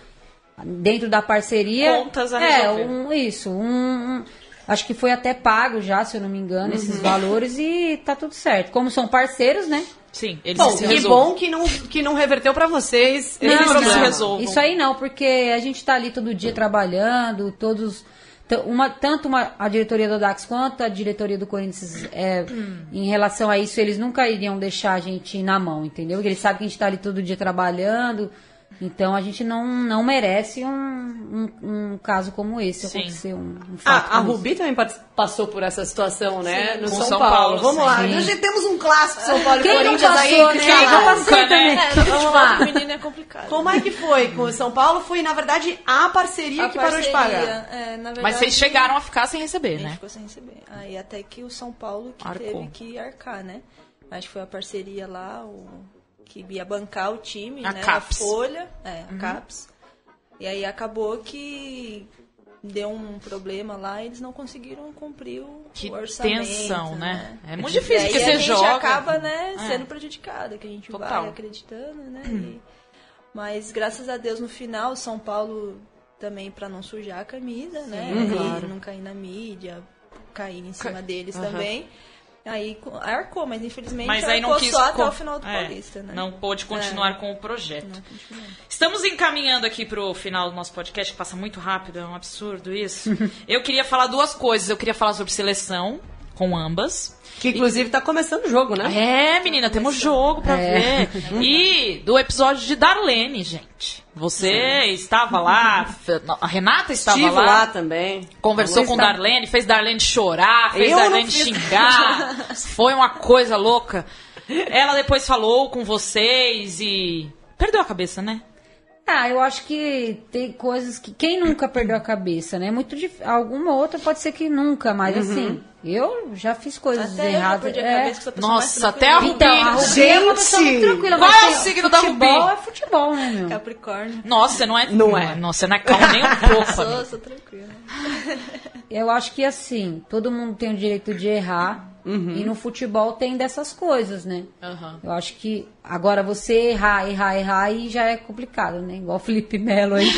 dentro da parceria... Contas a resolver. Acho que foi até pago já, se eu não me engano, esses valores e tá tudo certo. Como são parceiros, né? Sim, eles se resolvem. Que bom que não reverteu pra vocês. Eles se resolvam. Isso aí não, porque a gente tá ali todo dia trabalhando, todos... Tanto a diretoria do Audax quanto a diretoria do Corinthians, em relação a isso, eles nunca iriam deixar a gente na mão, entendeu? Porque eles sabem que a gente tá ali todo dia trabalhando, então a gente não merece um caso como esse, acontecer um fato. A Rubi também passou por essa situação, né? Sim, no com São Paulo. Vamos lá. Sim. Nós já temos um clássico São Paulo e Quem Corinthians não passou, aí. né? Eu passei também. Vamos lá. O menino é complicado. Como é que foi com o São Paulo? Foi, na verdade, a parceria que parou de pagar. Na verdade, mas vocês chegaram a ficar sem receber, né? A gente né? ficou sem receber. Aí até que o São Paulo teve que arcar, né? Acho que foi a parceria lá, que ia bancar o time, né? CAPS. A Folha, a CAPS. E aí acabou que deu um problema lá e eles não conseguiram cumprir o orçamento. Que tensão, né? É muito difícil, porque você joga. A gente acaba, né, sendo prejudicada, que a gente vai acreditando, né? Mas graças a Deus no final, o São Paulo também, para não sujar a camisa, né? E não cair na mídia, cair em cima deles também. Aí arcou, mas infelizmente aí não quis só até o final do Paulista, né? Não pôde continuar com o projeto. Estamos encaminhando aqui pro final do nosso podcast, que passa muito rápido, é um absurdo isso. Eu queria falar duas coisas. Eu queria falar sobre seleção, com ambas. Que inclusive tá começando o jogo, né? Menina, temos jogo pra ver. E do episódio de Darlene, gente. Você estava lá, a Renata estava lá também. Conversou com Darlene, fez Darlene chorar, fez Darlene xingar. Foi uma coisa louca. Ela depois falou com vocês e perdeu a cabeça, né? Eu acho que tem coisas que... Quem nunca perdeu a cabeça, né? Muito difícil. Alguma outra pode ser que nunca, mas assim... Eu já fiz coisas erradas. Eu perdi a cabeça, que nossa, até a Rubi. Então, a Rubi é uma pessoa muito tranquila. Qual é o signo da Rubi? Futebol é futebol, né, meu? Capricórnio. Nossa, você não é... Nossa, você não é calma nem um pouco. Sou tranquila. Eu acho que assim, todo mundo tem o direito de errar. E no futebol tem dessas coisas, né? Eu acho que agora você errar aí já é complicado, né? Igual o Felipe Melo aí.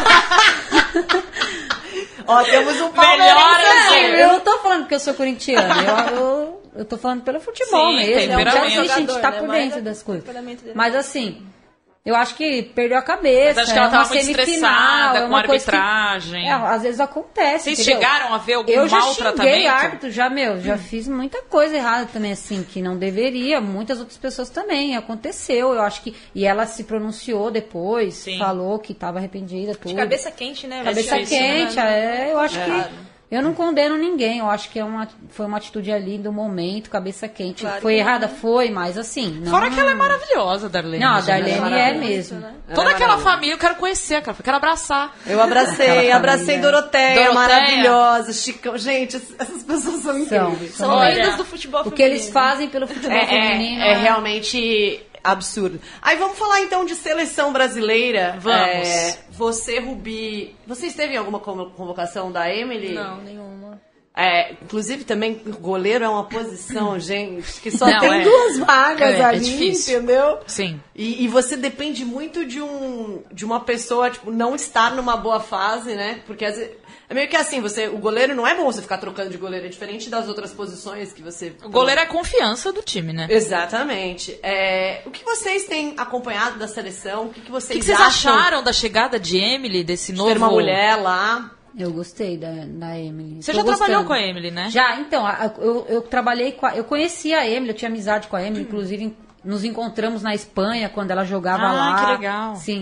Temos um palmeirense. Eu não tô falando porque eu sou corintiana. Eu tô falando pelo futebol mesmo. A gente tá por dentro das coisas. Mas assim, eu acho que perdeu a cabeça. Mas acho que ela tava muito estressada com a arbitragem. Às vezes acontece. Vocês chegaram a ver algum maltratamento? Eu já árbitro, já fiz muita coisa errada também, assim, que não deveria. Muitas outras pessoas também. Aconteceu, eu acho que... E ela se pronunciou depois, falou que estava arrependida, tudo. De cabeça quente, né? Cabeça quente, eu acho que... Eu não condeno ninguém, eu acho que foi uma atitude ali do momento, cabeça quente. Claro, foi errada? Foi, mas assim... Não... Fora que ela é maravilhosa, Darlene. Não, a Darlene é mesmo. Né? Toda aquela família, eu quero conhecer, cara, eu quero abraçar. Eu abracei Doroteia, maravilhosa, Chicão. Gente, essas pessoas são incríveis. São lendas do futebol feminino. O que eles fazem pelo futebol feminino. Realmente... absurdo. Aí vamos falar então de seleção brasileira. Vamos. Você, Rubi, você esteve em alguma convocação da Emily? Não, nenhuma. Inclusive também goleiro é uma posição, gente, que só Não, tem 2 vagas ali, difícil. entendeu? Sim. E você depende muito de uma pessoa, tipo, não estar numa boa fase, né? Porque às vezes, é meio que assim, o goleiro não é bom você ficar trocando de goleiro, é diferente das outras posições que você... O goleiro é a confiança do time, né? Exatamente. O que vocês têm acompanhado da seleção? O que vocês O que vocês acharam da chegada de Emily, desse de novo... ter uma mulher lá? Eu gostei da Emily. Você Tô já trabalhou gostando. com a Emily, né? Já, então, eu trabalhei com eu conheci a Emily, eu tinha amizade com a Emily, inclusive nos encontramos na Espanha quando ela jogava lá. Ah, que legal. Sim.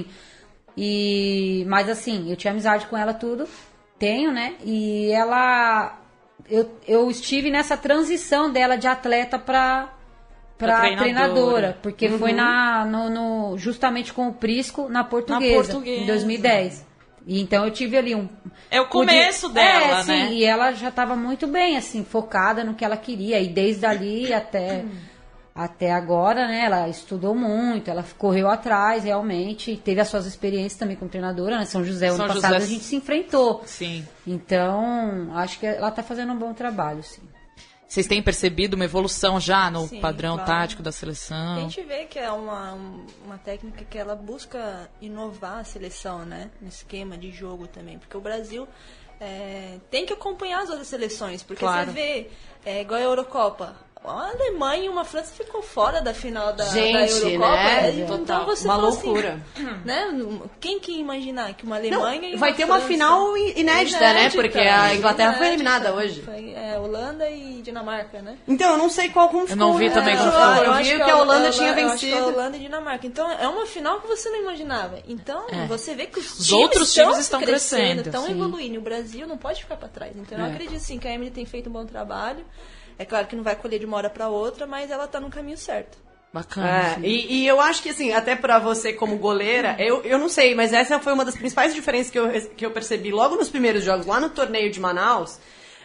Mas assim, eu tinha amizade com ela tudo, tenho, né? E ela... Eu estive nessa transição dela de atleta pra treinadora, porque foi justamente com o Prisco na Portuguesa, em 2010. E então eu tive ali É o começo dela, sim, né? E ela já estava muito bem, assim, focada no que ela queria. E desde ali até agora, né? Ela estudou muito, ela correu atrás, realmente. Teve as suas experiências também como treinadora, né? São José, ano passado a gente se enfrentou. Sim. Então, acho que ela está fazendo um bom trabalho, sim. Vocês têm percebido uma evolução já no Sim, padrão claro. tático da A seleção? gente vê que é uma técnica que ela busca inovar a seleção, né? No esquema de jogo também. Porque o Brasil tem que acompanhar as outras seleções. Porque Claro. você vê, igual a Eurocopa. A Alemanha e uma França ficou fora da final da Gente, Eurocopa. né? Então Total. você Uma fala loucura. Assim, né? Quem que ia imaginar que uma Não, Alemanha e vai ter uma França... final inédita, né? Porque a Inglaterra foi eliminada hoje. Foi Holanda e Dinamarca, né? Então, eu não sei como ficou. Eu não vi também como Eu, foi. eu vi que a Holanda tinha Eu acho que vencido. a Holanda e Dinamarca. Então, é uma final que você não imaginava. Então, você vê que os outros times estão crescendo, estão sim. evoluindo. E o Brasil não pode ficar para trás. Então, eu acredito, sim, que a Emily tem feito um bom trabalho. É claro que não vai colher de uma hora para outra, mas ela tá no caminho certo. Bacana. E eu acho que, assim, até pra você como goleira, eu não sei, mas essa foi uma das principais diferenças que eu percebi logo nos primeiros jogos, lá no torneio de Manaus,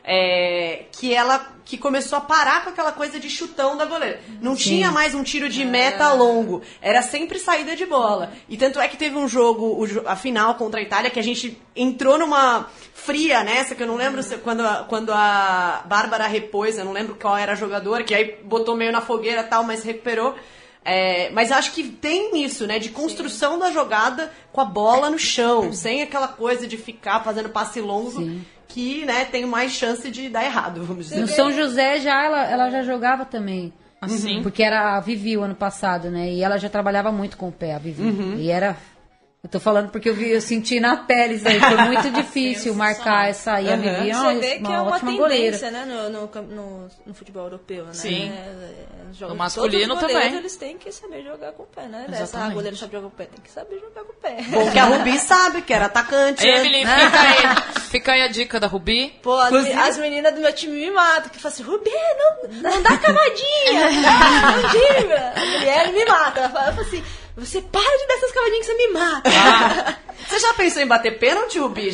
que começou a parar com aquela coisa de chutão da goleira. Não tinha mais um tiro de meta longo, era sempre saída de bola. E tanto é que teve um jogo, a final contra a Itália, que a gente entrou numa fria nessa, que eu não lembro quando a Bárbara repôs, eu não lembro qual era a jogadora, que aí botou meio na fogueira e tal, mas recuperou. Mas acho que tem isso, né? De construção da jogada com a bola no chão, sem aquela coisa de ficar fazendo passe longo, que, né, tem mais chance de dar errado, vamos dizer. No São José ela já jogava também. Assim? Porque era a Vivi o ano passado, né? E ela já trabalhava muito com o pé, a Vivi. E era... Eu tô falando porque eu senti na pele isso aí. Foi muito difícil marcar essa aí. A Vivi é Você vê que é uma ótima goleira. tendência, né, no futebol europeu, né? Sim. No masculino todos os goleiros, também. Eles têm que saber jogar com o pé, né? Exatamente. A goleira sabe jogar com o pé, tem que saber jogar com o pé. Bom, que a Rubi sabe, que era atacante. Emily, né? fica aí a dica da Rubi. Pô, as meninas do meu time me matam, que falam assim, Rubi, não dá camadinha, não diga. A mulher me mata, ela fala assim, você para de dar essas cavadinhas que você me mata. Você já pensou em bater pênalti, Rubi?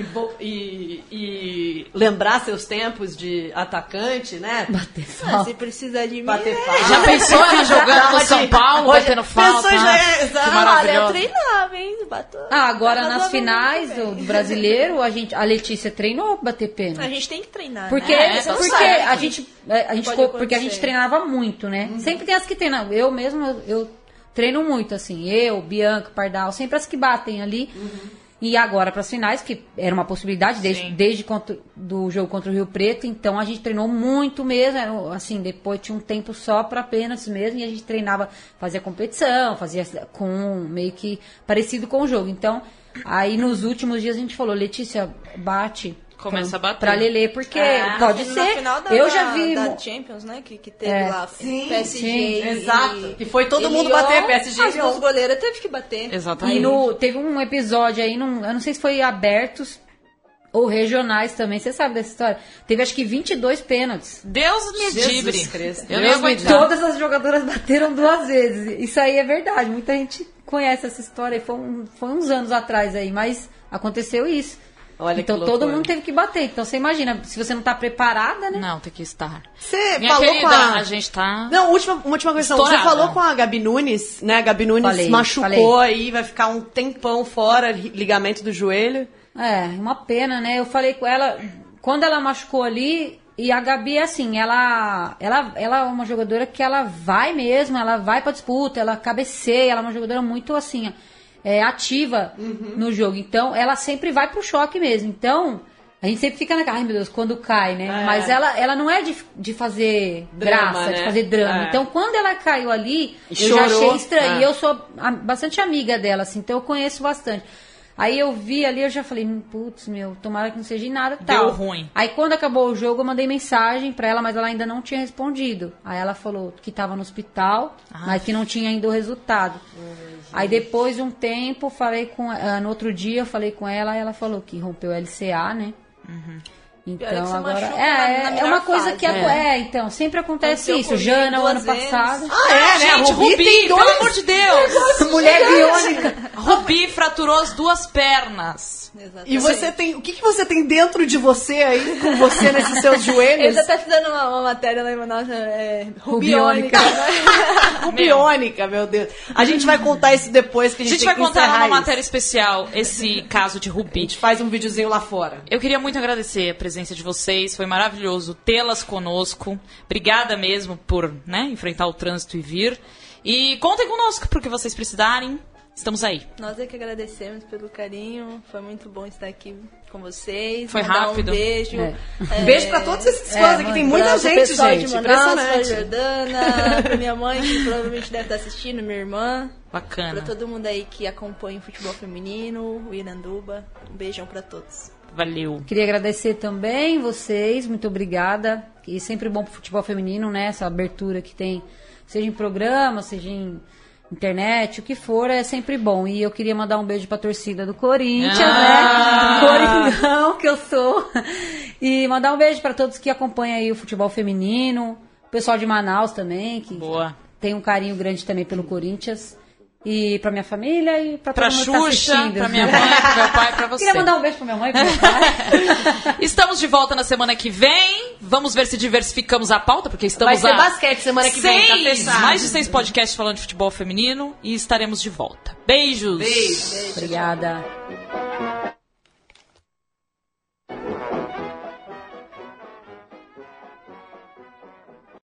E lembrar seus tempos de atacante, né? Bater Ah, falta. se precisar de mim, Bater falta. Já pensou ela jogando no São Paulo, batendo falta? Pensou já, Que exato. olha, eu maravilhoso. treinava, hein? Bato, Agora nas razoavelmente finais bem. do brasileiro, a Letícia treinou bater pênalti. A gente tem que treinar, Porque, né? tá porque certo. porque a gente treinava muito, né? Sempre tem as que treinam. Eu mesmo, eu treino muito, assim. Eu, Bianca, Pardal, sempre as que batem ali. E agora para as finais, que era uma possibilidade desde do jogo contra o Rio Preto. Então a gente treinou muito mesmo. Assim, depois tinha um tempo só para pênaltis mesmo. E a gente treinava, fazia competição, fazia com meio que parecido com o jogo. Então, aí nos últimos dias a gente falou, Letícia, bate. Começa a bater. Pra Lelê, porque pode Na ser. final Eu já vi. da Champions, né? Que teve lá Sim, PSG. sim, exato. Que foi todo mundo bater, PSG As e duas Lyon. goleiras teve que bater. Exatamente. E teve um episódio aí, eu não sei se foi abertos ou regionais também, você sabe dessa história. Teve acho que 22 pênaltis. Deus me Jesus livre. Cristo. Eu não ia aguentar. Todas as jogadoras bateram 2 vezes. Isso aí é verdade. Muita gente conhece essa história. Foi uns anos atrás aí, mas aconteceu isso. Olha então que todo loucura. mundo teve que bater. Então você imagina, se você não tá preparada, né? Não, tem que estar. Você Minha falou querida, com a... a gente tá... Não, uma última questão. Você Estourada. falou com a Gabi Nunes, né? A Gabi Nunes machucou aí, vai ficar um tempão fora, ligamento do joelho. É, uma pena, né? Eu falei com ela, quando ela machucou ali, e a Gabi, assim, ela é uma jogadora que ela vai mesmo, ela vai pra disputa, ela cabeceia, ela é uma jogadora muito, assim, ativa no jogo. Então, ela sempre vai pro choque mesmo. Então, a gente sempre fica naquela, ai meu Deus, quando cai, né? Mas ela não é de fazer drama, graça, né? de fazer drama. Então, quando ela caiu ali, eu Chorou. já achei estranho. E eu sou bastante amiga dela, assim, então eu conheço bastante. Aí eu vi ali, eu já falei, putz, tomara que não seja em nada, tal. Deu ruim. Aí quando acabou o jogo, eu mandei mensagem pra ela, mas ela ainda não tinha respondido. Aí ela falou que tava no hospital, mas que não tinha ainda o resultado. Aí depois de um tempo, no outro dia, eu falei com ela, e ela falou que rompeu o LCA, né? Então agora é uma coisa que então sempre acontece isso. Jana o ano passado. Né? Gente, Rubi, pelo amor de Deus! Mulher biônica. Rubi fraturou as 2 pernas. Exatamente. E você tem... O que você tem dentro de você aí, com você nesses seus joelhos? Eu tô até fazendo uma matéria lá em Manaus, rubiônica. Rubiônica, meu Deus. A gente vai contar isso depois, que a gente tem vai que contar encerrar numa isso. matéria especial esse caso de A Rubi. gente faz um videozinho lá fora. Eu queria muito agradecer a presença de vocês, foi maravilhoso tê-las conosco. Obrigada mesmo por enfrentar o trânsito e vir. E contem conosco pro que vocês precisarem. Estamos aí. Nós é que agradecemos pelo carinho. Foi muito bom estar aqui com vocês. Foi Mandar rápido. Um beijo. Beijo pra todos esses fãs aqui. Tem muita gente, pessoal gente. de Manaus, pra Impressionante. Jordana, pra minha mãe, que provavelmente deve estar assistindo, minha irmã. Bacana. Pra todo mundo aí que acompanha o futebol feminino, o Iranduba. Um beijão pra todos. Valeu. Queria agradecer também vocês, muito obrigada. E sempre bom pro futebol feminino, né? Essa abertura que tem, seja em programa, seja em internet, o que for, é sempre bom. E eu queria mandar um beijo pra torcida do Corinthians, né? Coringão, que eu sou. E mandar um beijo pra todos que acompanham aí o futebol feminino. O pessoal de Manaus também, que tem um carinho grande também pelo Corinthians. E pra minha família e pra todo mundo que tá Xuxa, assistindo. pra minha mãe, pro meu pai, pra você. Queria mandar um beijo pra minha mãe e pro meu pai. Estamos de volta na semana que vem. Vamos ver se diversificamos a pauta, porque estamos Vai ser basquete semana que vem, tá fechado. mais de 6 podcasts falando de futebol feminino e estaremos de volta. Beijos! Beijo. Obrigada.